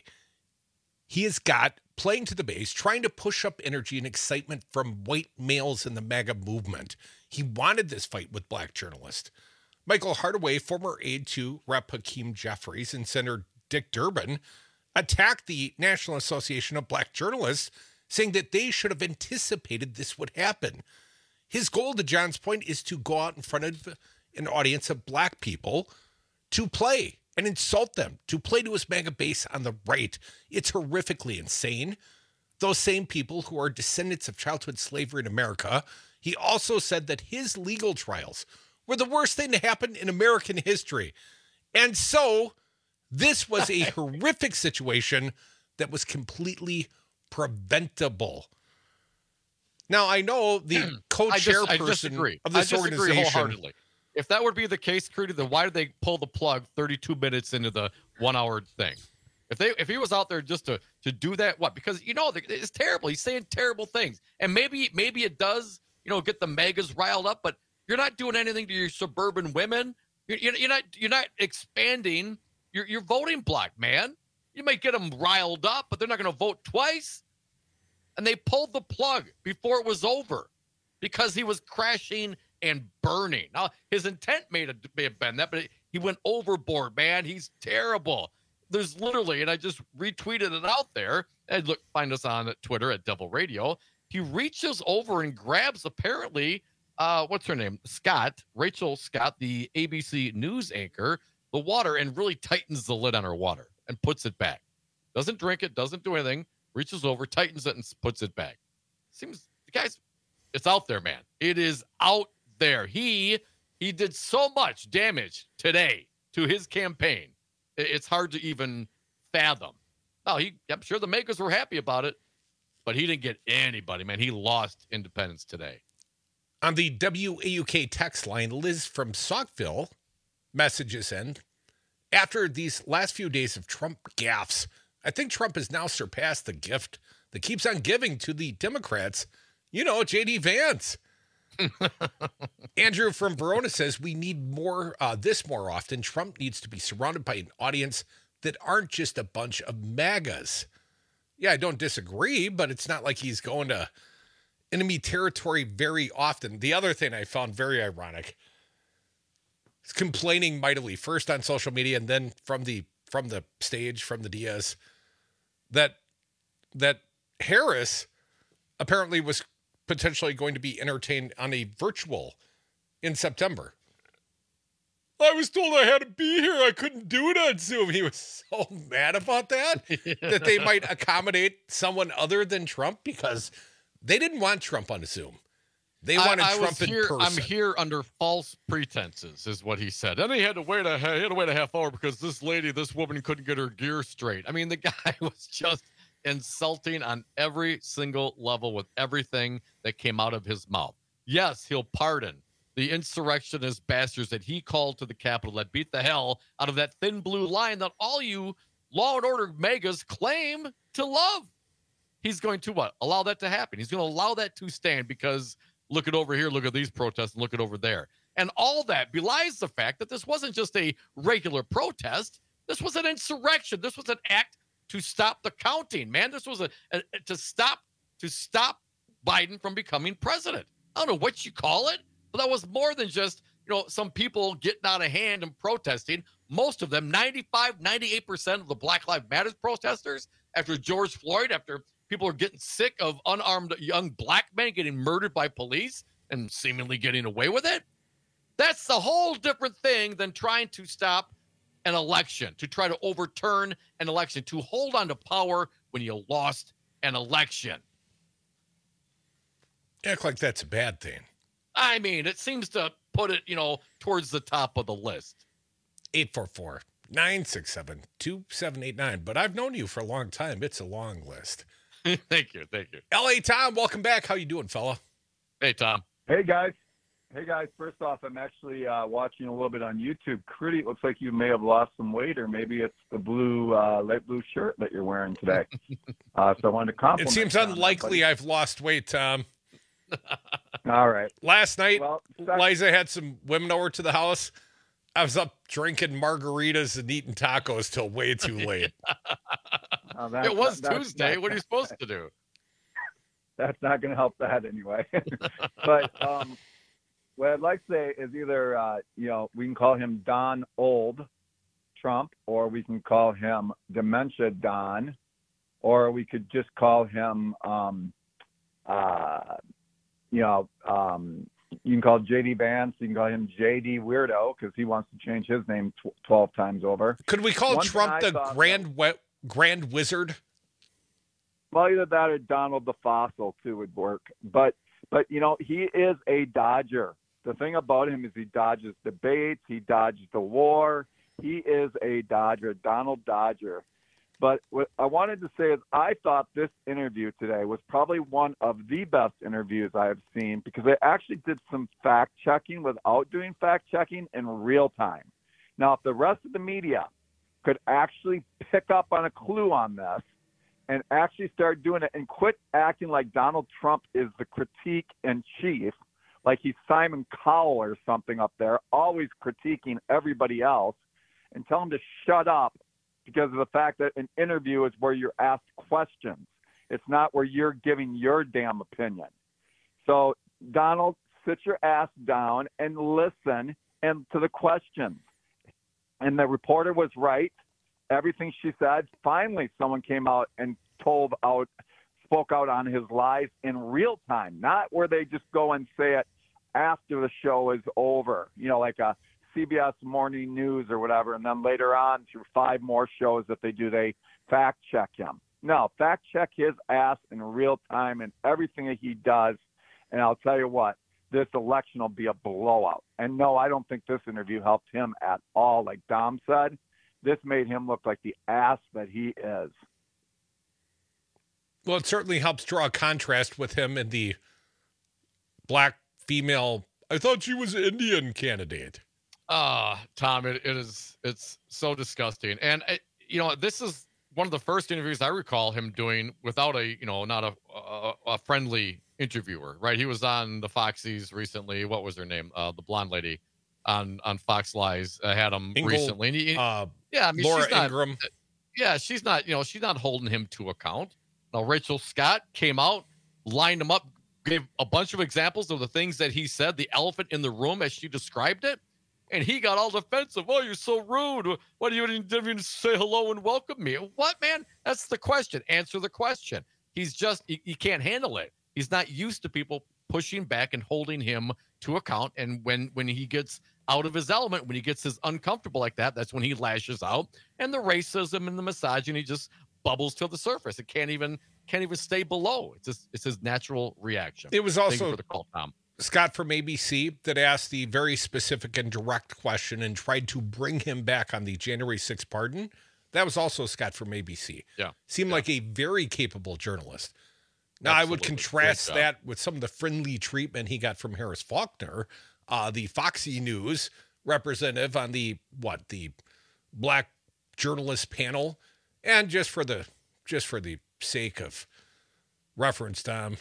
He has got playing to the base, trying to push up energy and excitement from white males in the MAGA movement. He wanted this fight with black journalists. Michael Hardaway, former aide to Representative Hakeem Jeffries and Senator Dick Durbin, attacked the National Association of Black Journalists, saying that they should have anticipated this would happen. His goal, to John's point, is to go out in front of an audience of black people to play and insult them, to play to his MAGA base on the right. It's horrifically insane. Those same people who are descendants of childhood slavery in America. He also said that his legal trials were the worst thing to happen in American history. And so this was a horrific situation that was completely preventable. Now, I know the co-chairperson I disagree. of this I disagree organization. Wholeheartedly. If that would be the case, Crudy, then why did they pull the plug thirty-two minutes into the one-hour thing? If they, if he was out there just to to do that, what? Because, you know, it's terrible. He's saying terrible things. And maybe maybe it does, you know, get the megas riled up, but you're not doing anything to your suburban women. You're, you're not you're not expanding your, your voting block, man. You might get them riled up, but they're not going to vote twice. And they pulled the plug before it was over because he was crashing and burning. Now, his intent may have, may have been that, but he went overboard, man. He's terrible. There's literally, and I just retweeted it out there, and look, find us on Twitter at Devil Radio. He reaches over and grabs, apparently, uh, what's her name? Scott, Rachel Scott, the A B C News anchor, the water, and really tightens the lid on her water and puts it back. Doesn't drink it, doesn't do anything, reaches over, tightens it, and puts it back. Seems, guys, it's out there, man. It is out there. He he did so much damage today to his campaign. It's hard to even fathom. Oh, he I'm sure the makers were happy about it, but he didn't get anybody, man. He lost independence today. On the W A U K text line, Liz from Saukville messages in, after these last few days of Trump gaffes, I think Trump has now surpassed the gift that keeps on giving to the Democrats. You know, J D Vance. Andrew from Verona says we need more uh, this more often. Trump needs to be surrounded by an audience that aren't just a bunch of MAGAs. Yeah, I don't disagree, but it's not like he's going to enemy territory very often. The other thing I found very ironic is complaining mightily, first on social media and then from the from the stage, from the Diaz, that that Harris apparently was potentially going to be entertained on a virtual in September. I was told I had to be here. I couldn't do it on Zoom. He was so mad about that, that they might accommodate someone other than Trump because they didn't want Trump on Zoom. They wanted I, I Trump in here, person. I'm here under false pretenses, is what he said. And he had to wait a he had to wait a half hour because this lady, this woman, couldn't get her gear straight. I mean, the guy was just insulting on every single level with everything that came out of his mouth. Yes, he'll pardon the insurrectionist bastards that he called to the Capitol that beat the hell out of that thin blue line that all you law and order megas claim to love. He's going to what? Allow that to happen. He's going to allow that to stand because look at over here, look at these protests, and look at over there. And all that belies the fact that this wasn't just a regular protest. This was an insurrection. This was an act to stop the counting, man. This was a, a to stop to stop Biden from becoming president. I don't know what you call it, but that was more than just, you know, some people getting out of hand and protesting. Most of them, ninety-five, ninety-eight percent of the Black Lives Matter protesters, after George Floyd, after people are getting sick of unarmed young black men getting murdered by police and seemingly getting away with it. That's a whole different thing than trying to stop an election, to try to overturn an election, to hold on to power when you lost an election. Act like that's a bad thing. I mean, it seems to put it, you know, towards the top of the list. eight four four, nine six seven, two seven eight nine. But I've known you for a long time. It's a long list. Thank you. Thank you. L A Tom, welcome back. How you doing, fella? Hey, Tom. Hey, guys. Hey, guys. First off, I'm actually uh, watching a little bit on YouTube. Critty, it looks like you may have lost some weight, or maybe it's the blue, uh, light blue shirt that you're wearing today. uh, so I wanted to compliment It seems you unlikely on that, I've lost weight, Tom. All right. Last night, Well, Liza had some women over to the house. I was up drinking margaritas and eating tacos till way too late. Uh, that- It was that- that's Tuesday. not- What are you supposed to do? That's not going to help that anyway. But um, what I'd like to say is either, uh, you know, we can call him Don Old Trump, or we can call him Dementia Don, or we could just call him, um, uh, you know, um, you can call J D Vance, you can call him J D Weirdo, because he wants to change his name tw- twelve times over. Could we call One thing Trump I the thought, grand we- grand wizard? Well, either that or Donald the Fossil too would work. But but you know, he is a dodger. The thing about him is he dodges debates, he dodges the war. He is a dodger, Donald Dodger. But what I wanted to say is I thought this interview today was probably one of the best interviews I have seen, because they actually did some fact checking without doing fact checking in real time. Now, if the rest of the media could actually pick up on a clue on this and actually start doing it and quit acting like Donald Trump is the critique in chief, like he's Simon Cowell or something up there, always critiquing everybody else, and tell him to shut up, because of the fact that an interview is where you're asked questions. It's not where you're giving your damn opinion. So, Donald, sit your ass down and listen and to the questions. And the reporter was right. Everything she said, finally someone came out and told out, spoke out on his lies in real time, not where they just go and say it after the show is over, you know, like a C B S Morning News or whatever, and then later on through five more shows that they do, they fact check him. No, fact check his ass in real time and everything that he does, and I'll tell you what, this election will be a blowout. And no, I don't think this interview helped him at all. Like Dom said, this made him look like the ass that he is. Well, it certainly helps draw a contrast with him and the black female, I thought she was an Indian candidate. Ah, Tom, it, it is, it's so disgusting. And, it, you know, this is one of the first interviews I recall him doing without a, you know, not a, a, a friendly interviewer, right? He was on the Foxies recently. What was her name? Uh, the blonde lady on, on Fox Lies uh, had him Ingle, recently. And he, uh, yeah, I mean, Laura she's not, Ingraham. Yeah, she's not, you know, she's not holding him to account. Now, Rachel Scott came out, lined him up, gave a bunch of examples of the things that he said, the elephant in the room as she described it. And he got all defensive. Oh, you're so rude. Why do you didn't even say hello and welcome me? What, man? That's the question. Answer the question. He's just, he, he can't handle it. He's not used to people pushing back and holding him to account. And when, when he gets out of his element, when he gets his uncomfortable like that, that's when he lashes out. And the racism and the misogyny just bubbles to the surface. It can't even, can't even stay below. It's just, it's his natural reaction. It was Thank also you for the call, Tom. Scott from A B C that asked the very specific and direct question and tried to bring him back on the January sixth pardon. That was also Scott from A B C. Yeah. Seemed yeah. like a very capable journalist. Now, Absolutely. I would contrast that with some of the friendly treatment he got from Harris Faulkner, uh, the Foxy News representative on the, what, the black journalist panel. And just for the, just for the sake of reference, Tom,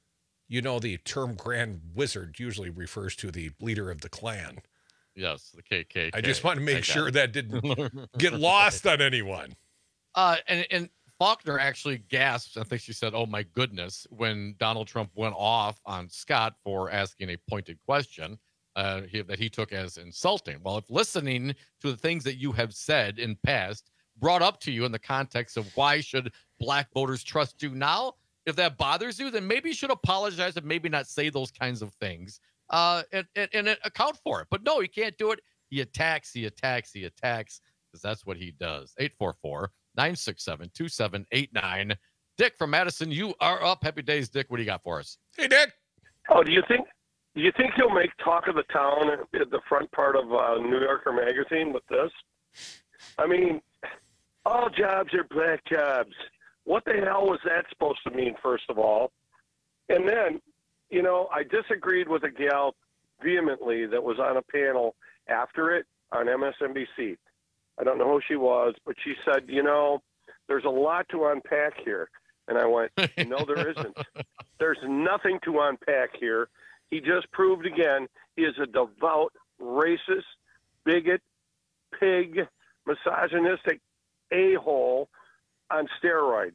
you know, the term Grand Wizard usually refers to the leader of the Klan. Yes, the K K K. I just want to make sure it. that didn't get lost on anyone. Uh, and, and Faulkner actually gasped. I think she said, oh, my goodness, when Donald Trump went off on Scott for asking a pointed question uh, he, that he took as insulting. Well, if listening to the things that you have said in past brought up to you in the context of why should black voters trust you now, if that bothers you, then maybe you should apologize and maybe not say those kinds of things uh, and, and, and account for it. But no, he can't do it. He attacks, he attacks, he attacks, because that's what he does. eight four four, nine six seven, two seven eight nine. Dick from Madison, you are up. Happy days, Dick. What do you got for us? Hey, Dick. Oh, do you think do you think he'll make talk of the town at the front part of uh, New Yorker magazine with this? I mean, all jobs are black jobs. What the hell was that supposed to mean, first of all? And then, you know, I disagreed with a gal vehemently that was on a panel after it on M S N B C. I don't know who she was, but she said, you know, there's a lot to unpack here. And I went, no, there isn't. There's nothing to unpack here. He just proved again he is a devout, racist, bigot, pig, misogynistic a-hole on steroids.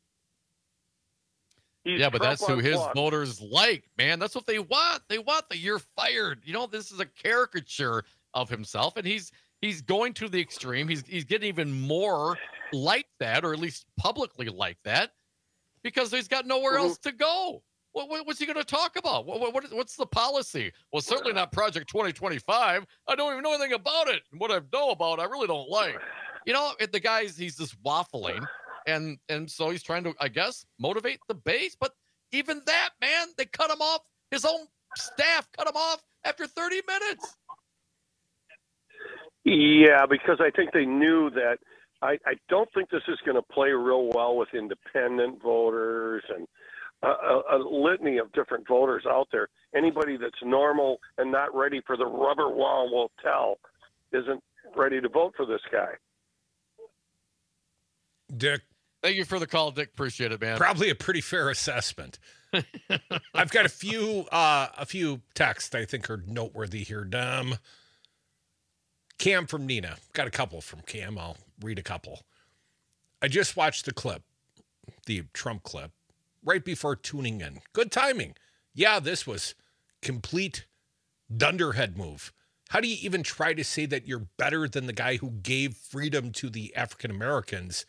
He's yeah, but Trump that's who his unplugged. voters like, man. That's what they want. They want the you're fired. You know, this is a caricature of himself, and he's he's going to the extreme. He's he's getting even more like that, or at least publicly like that, because he's got nowhere else to go. What, what what's he going to talk about? What, what, what is, what's the policy? Well, certainly not Project twenty twenty-five. I don't even know anything about it. And what I know about, I really don't like. You know, the guy's he's just waffling. And and so he's trying to, I guess, motivate the base. But even that, man, they cut him off. His own staff cut him off after thirty minutes. Yeah, because I think they knew that. I, I don't think this is going to play real well with independent voters and a, a, a litany of different voters out there. Anybody that's normal and not ready for the rubber wall will tell isn't ready to vote for this guy. Dick. Thank you for the call, Dick. Appreciate it, man. Probably a pretty fair assessment. I've got a few uh, a few texts I think are noteworthy here. Dom. Cam from Nina. Got a couple from Cam. I'll read a couple. I just watched the clip, the Trump clip, right before tuning in. Good timing. Yeah, this was complete dunderhead move. How do you even try to say that you're better than the guy who gave freedom to the African Americans?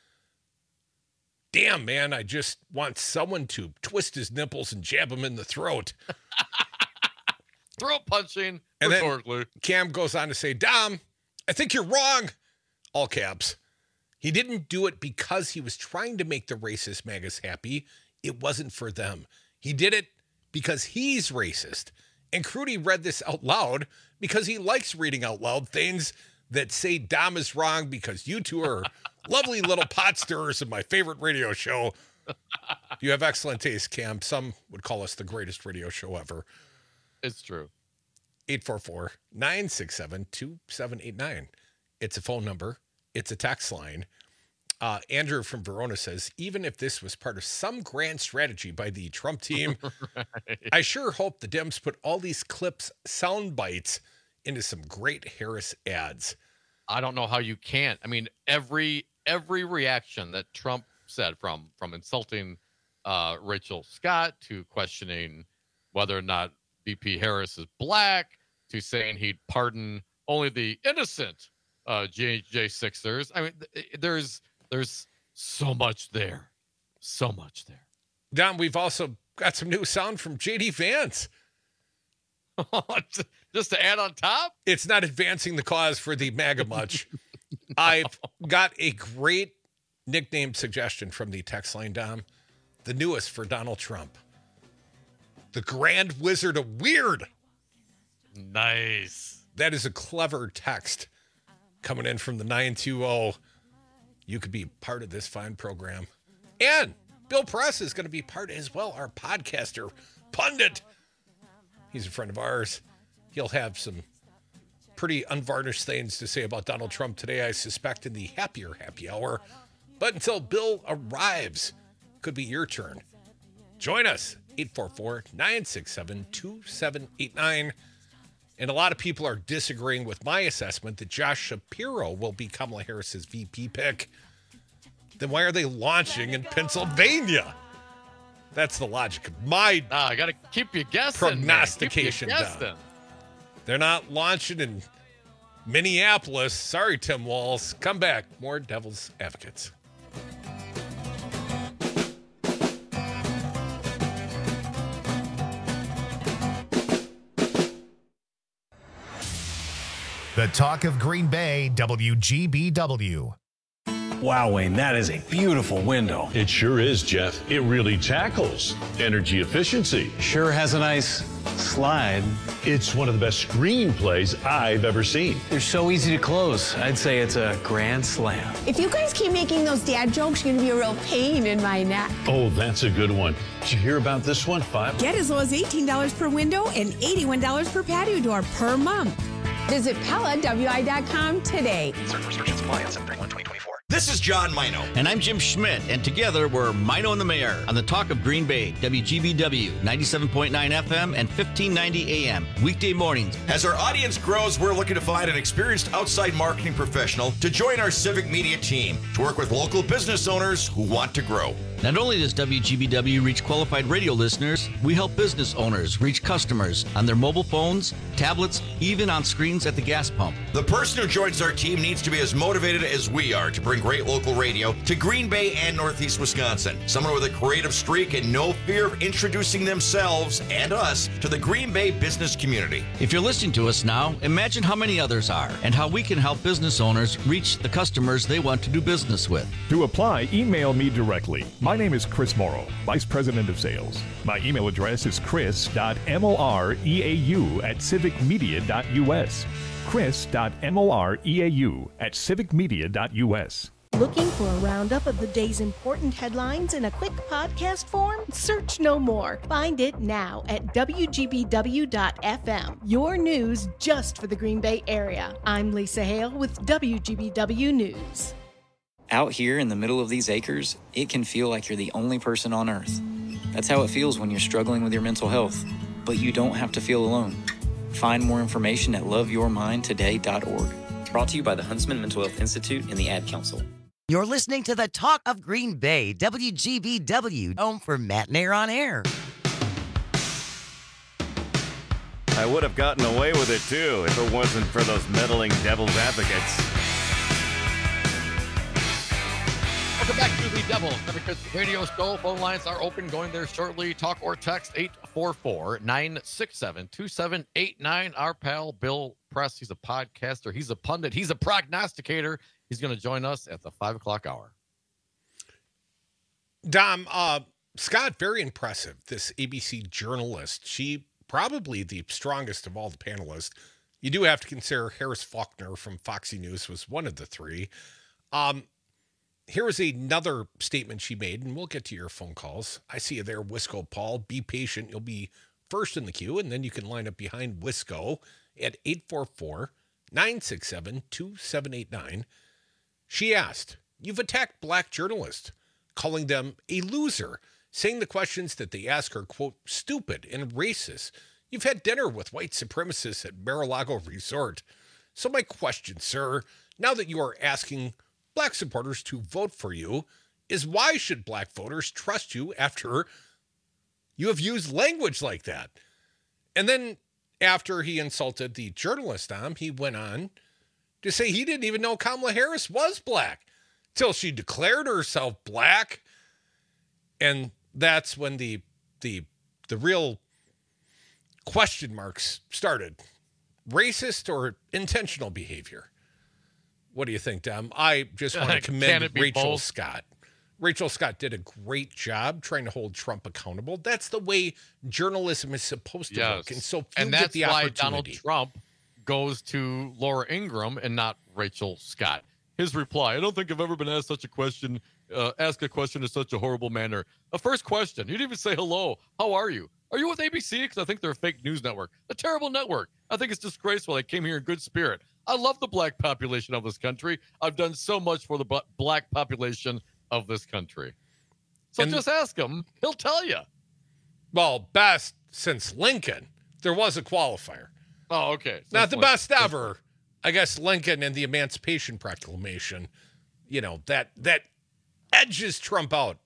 Damn, man, I just want someone to twist his nipples and jab him in the throat. Throat punching. And then Cam goes on to say, Dom, I think you're wrong. All caps. He didn't do it because he was trying to make the racist MAGAs happy. It wasn't for them. He did it because he's racist. And Crudy read this out loud because he likes reading out loud things that say Dom is wrong because you two are lovely little pot stirrers in my favorite radio show. You have excellent taste, Cam. Some would call us the greatest radio show ever. It's true. eight four four, nine six seven, two seven eight nine. It's a phone number. It's a text line. Uh, Andrew from Verona says, even if this was part of some grand strategy by the Trump team, right. I sure hope the Dems put all these clips, sound bites, into some great Harris ads. I don't know how you can't. I mean, every every reaction that Trump said, from from insulting uh, Rachel Scott to questioning whether or not V P Harris is black, to saying he'd pardon only the innocent uh, J J Sixers. I mean, th- there's there's so much there, so much there. Don, we've also got some new sound from J D Vance. Just to add on top? It's not advancing the cause for the MAGA much. I've got a great nickname suggestion from the text line, Dom. The newest for Donald Trump. The Grand Wizard of Weird. Nice. That is a clever text coming in from the nine two zero. You could be part of this fine program. And Bill Press is going to be part as well, our podcaster, pundit. He's a friend of ours. He'll have some pretty unvarnished things to say about Donald Trump today, I suspect, in the happier happy hour. But until Bill arrives, could be your turn. Join us, eight four four, nine six seven, two seven eight nine. And a lot of people are disagreeing with my assessment that Josh Shapiro will be Kamala Harris's V P pick. Then why are they launching in Pennsylvania? That's the logic of my ah, I got to keep you guessing. Prognostication. Man. Keep you guessing. They're not launching in Minneapolis. Sorry, Tim Walz. Come back. More Devil's Advocates. The talk of Green Bay, W G B W. Wow, Wayne, that is a beautiful window. It sure is, Jeff. It really tackles energy efficiency. Sure has a nice slide. It's one of the best screenplays I've ever seen. They're so easy to close. I'd say it's a grand slam. If you guys keep making those dad jokes, you're going to be a real pain in my neck. Oh, that's a good one. Did you hear about this one? Five. Get as low as eighteen dollars per window and eighty-one dollars per patio door per month. Visit Pella W I dot com today. Certain restrictions apply on seven thirty-one twenty twenty-four. This is John Mino. And I'm Jim Schmidt, and together we're Mino and the Mayor on the Talk of Green Bay, W G B W, ninety-seven point nine F M and fifteen ninety A M, weekday mornings. As our audience grows, we're looking to find an experienced outside marketing professional to join our civic media team to work with local business owners who want to grow. Not only does W G B W reach qualified radio listeners, we help business owners reach customers on their mobile phones, tablets, even on screens at the gas pump. The person who joins our team needs to be as motivated as we are to bring great local radio to Green Bay and Northeast Wisconsin. Someone with a creative streak and no fear of introducing themselves and us to the Green Bay business community. If you're listening to us now, imagine how many others are and how we can help business owners reach the customers they want to do business with. To apply, email me directly. My name is Chris Morrow, Vice President of Sales. My email address is chris dot moreau at civic media dot u s. chris dot moreau at civic media dot u s. Looking for a roundup of the day's important headlines in a quick podcast form? Search no more. Find it now at w g b w dot f m. Your news just for the Green Bay area. I'm Lisa Hale with W G B W News. Out here in the middle of these acres, it can feel like you're the only person on Earth. That's how it feels when you're struggling with your mental health. But you don't have to feel alone. Find more information at love your mind today dot org. Brought to you by the Huntsman Mental Health Institute and the Ad Council. You're listening to the Talk of Green Bay, W G B W, home for Matt Nair on Air. I would have gotten away with it, too, if it wasn't for those meddling devil's advocates. Welcome back to the Devil's Advocates Radio Show. Phone lines are open, going there shortly. Talk or text eight four four, nine six seven, two seven eight nine. Our pal Bill Press, he's a podcaster, he's a pundit, he's a prognosticator. He's going to join us at the five o'clock hour. Dom, uh, Scott, very impressive. This A B C journalist, she probably the strongest of all the panelists. You do have to consider Harris Faulkner from Foxy News was one of the three. Um, here is another statement she made, and we'll get to your phone calls. I see you there, Wisco Paul. Be patient. You'll be first in the queue, and then you can line up behind Wisco at eight four four, nine six seven, two seven eight nine. She asked, you've attacked black journalists, calling them a loser, saying the questions that they ask are, quote, stupid and racist. You've had dinner with white supremacists at Mar-a-Lago Resort. So my question, sir, now that you are asking black supporters to vote for you, is why should black voters trust you after you have used language like that? And then after he insulted the journalist, Dom, he went on to say he didn't even know Kamala Harris was black till she declared herself black. And that's when the the the real question marks started. Racist or intentional behavior? What do you think, Dom? I just want to commend Rachel both? Scott. Rachel Scott did a great job trying to hold Trump accountable. That's the way journalism is supposed to yes. work. And so and that's get the why Donald Trump goes to Laura Ingraham and not Rachel Scott. His reply, I don't think I've ever been asked such a question, uh, ask a question in such a horrible manner. A first question, you didn't even say hello. How are you? Are you with A B C? Because I think they're a fake news network. A terrible network. I think it's disgraceful. I came here in good spirit. I love the black population of this country. I've done so much for the b- black population of this country. So and just ask him. He'll tell you. Well, best since Lincoln. There was a qualifier. Oh, okay. So not the Lincoln. Best ever. I guess Lincoln and the Emancipation Proclamation, you know, that that edges Trump out.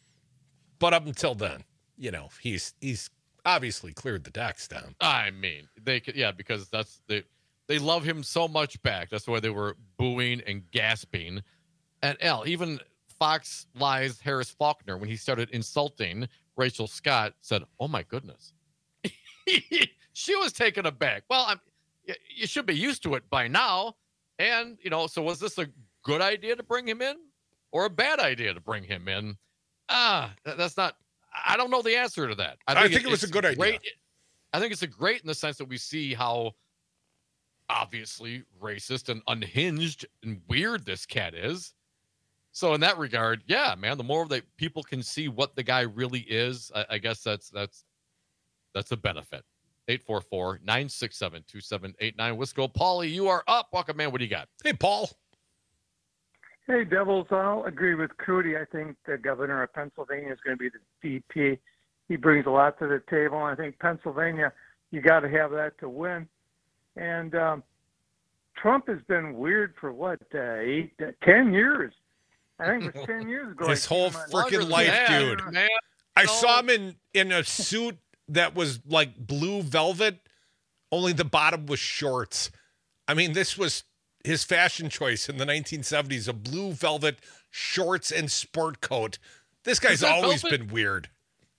But up until then, you know, he's he's obviously cleared the decks down. I mean, they could, yeah, because that's they they love him so much back. That's why they were booing and gasping. And L, even Fox Lies Harris Faulkner, when he started insulting Rachel Scott, said, "Oh my goodness." She was taken aback. Well, I'm, you should be used to it by now. And, you know, so was this a good idea to bring him in? or a bad idea to bring him in? Ah, that's not. I don't know the answer to that. I think, I think it, it was a good idea. Great. I think it's a great in the sense that we see how obviously racist and unhinged and weird this cat is. So in that regard, yeah, man, the more that people can see what the guy really is, I, I guess that's that's that's a benefit. eight four four, nine six seven, two seven eight nine. Wisco. Paulie, you are up. Welcome, man. What do you got? Hey, Paul. Hey, Devils. I'll agree with Crudy. I think the governor of Pennsylvania is going to be the D P. He brings a lot to the table. I think Pennsylvania, you got to have that to win. And um, Trump has been weird for, what, uh, eight, uh, ten years. I think it was ten years ago. His whole freaking life, that, dude. Man. I no. saw him in, in a suit that was like blue velvet, only the bottom was shorts. I mean, this was his fashion choice in the nineteen seventies, a blue velvet shorts and sport coat. This guy's always velvet? been weird.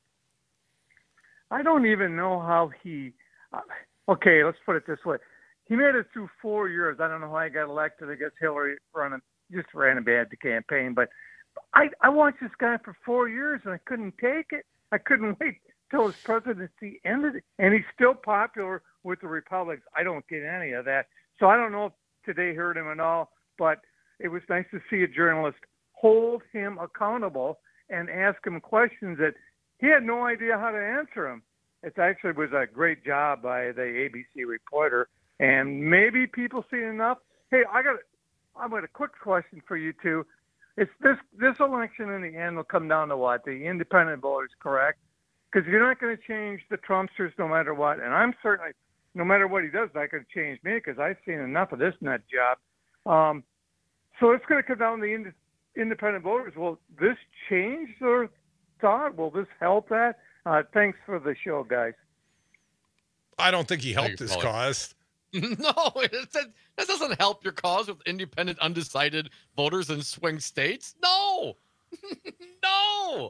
I don't even know how he uh, – okay, let's put it this way. He made it through four years. I don't know how he got elected against Hillary running – just ran a bad campaign. But I, I watched this guy for four years, and I couldn't take it. I couldn't wait till his presidency ended, and he's still popular with the Republicans. I don't get any of that. So I don't know if today hurt him at all, but it was nice to see a journalist hold him accountable and ask him questions that he had no idea how to answer them. It actually was a great job by the A B C reporter, and maybe people see enough. Hey, I got I've got a quick question for you two. It's this this election in the end will come down to what? The independent voters, correct? Because you're not going to change the Trumpsters no matter what, and I'm certainly, no matter what he does, not going to change me because I've seen enough of this nut job. Um, so it's going to come down to the ind- independent voters. Will this change their thought? Will this help that? Uh, thanks for the show, guys. I don't think he helped his cause. No, that doesn't help your cause with independent, undecided voters in swing states. No, no,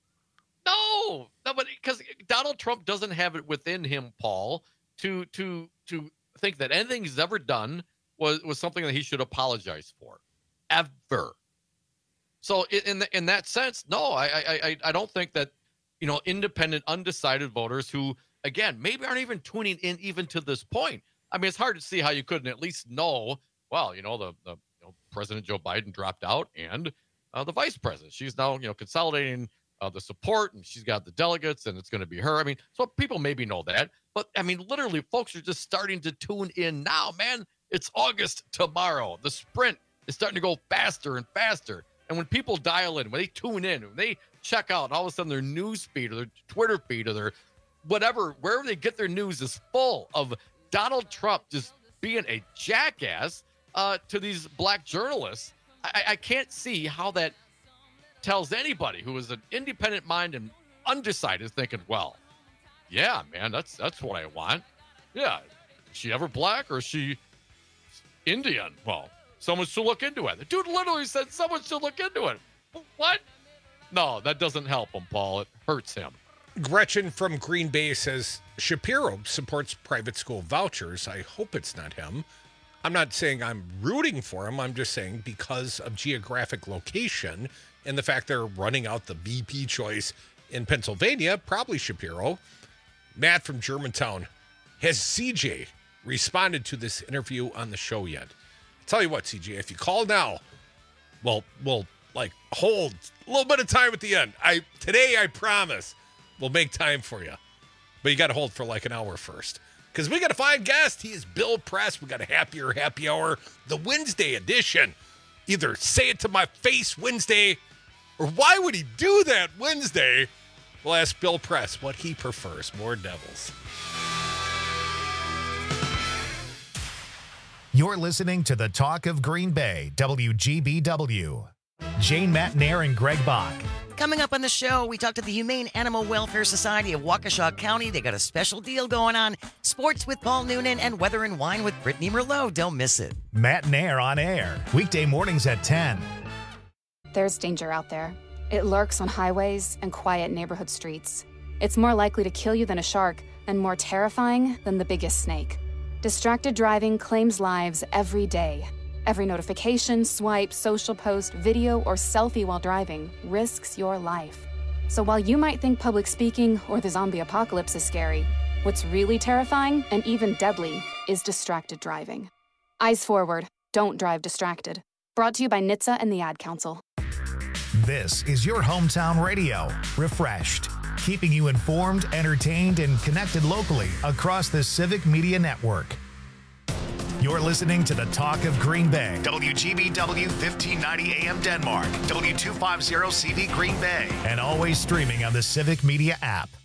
no, no. But because Donald Trump doesn't have it within him, Paul, to to to think that anything he's ever done was was something that he should apologize for, ever. So in the, in that sense, no, I I I don't think that, you know, independent, undecided voters who, again, maybe aren't even tuning in even to this point. I mean, it's hard to see how you couldn't at least know, well, you know, the, the you know, President Joe Biden dropped out and uh, the vice president. She's now, you know, consolidating uh, the support, and she's got the delegates, and it's going to be her. I mean, so people maybe know that. But, I mean, literally, folks are just starting to tune in now, man. It's August tomorrow. The sprint is starting to go faster and faster. And when people dial in, when they tune in, when they check out, all of a sudden their news feed or their Twitter feed or their whatever, wherever they get their news is full of Donald Trump just being a jackass uh, to these black journalists. I, I can't see how that tells anybody who is an independent mind and undecided thinking, well, yeah, man, that's that's what I want. Yeah, is she ever black or is she Indian? Well, someone should look into it. The dude literally said someone should look into it. What? No, that doesn't help him, Paul. It hurts him. Gretchen from Green Bay says Shapiro supports private school vouchers. I hope it's not him. I'm not saying I'm rooting for him. I'm just saying because of geographic location and the fact they're running out the B P choice in Pennsylvania, probably Shapiro. Matt from Germantown. Has C J responded to this interview on the show yet? I'll tell you what, C J, if you call now, well, we'll like hold a little bit of time at the end. I today, I promise. We'll make time for you. But you got to hold for like an hour first. Because we got a fine guest. He is Bill Press. We got a happier happy hour. The Wednesday edition. Either say it to my face Wednesday, or why would he do that Wednesday? We'll ask Bill Press what he prefers. More Devils. You're listening to the Talk of Green Bay, W G B W. Jane Matnair and Greg Bach. Coming up on the show, we talked to the Humane Animal Welfare Society of Waukesha County. They got a special deal going on. Sports with Paul Noonan and Weather and Wine with Brittany Merlot. Don't miss it. Matnair on air. Weekday mornings at ten. There's danger out there. It lurks on highways and quiet neighborhood streets. It's more likely to kill you than a shark and more terrifying than the biggest snake. Distracted driving claims lives every day. Every notification, swipe, social post, video, or selfie while driving risks your life. So while you might think public speaking or the zombie apocalypse is scary, what's really terrifying and even deadly is distracted driving. Eyes forward. Don't drive distracted. Brought to you by N H T S A and the Ad Council. This is your hometown radio, Refreshed, keeping you informed, entertained, and connected locally across the Civic Media Network. You're listening to the Talk of Green Bay, W G B W fifteen ninety A M Denmark, W two fifty C B Green Bay, and always streaming on the Civic Media app.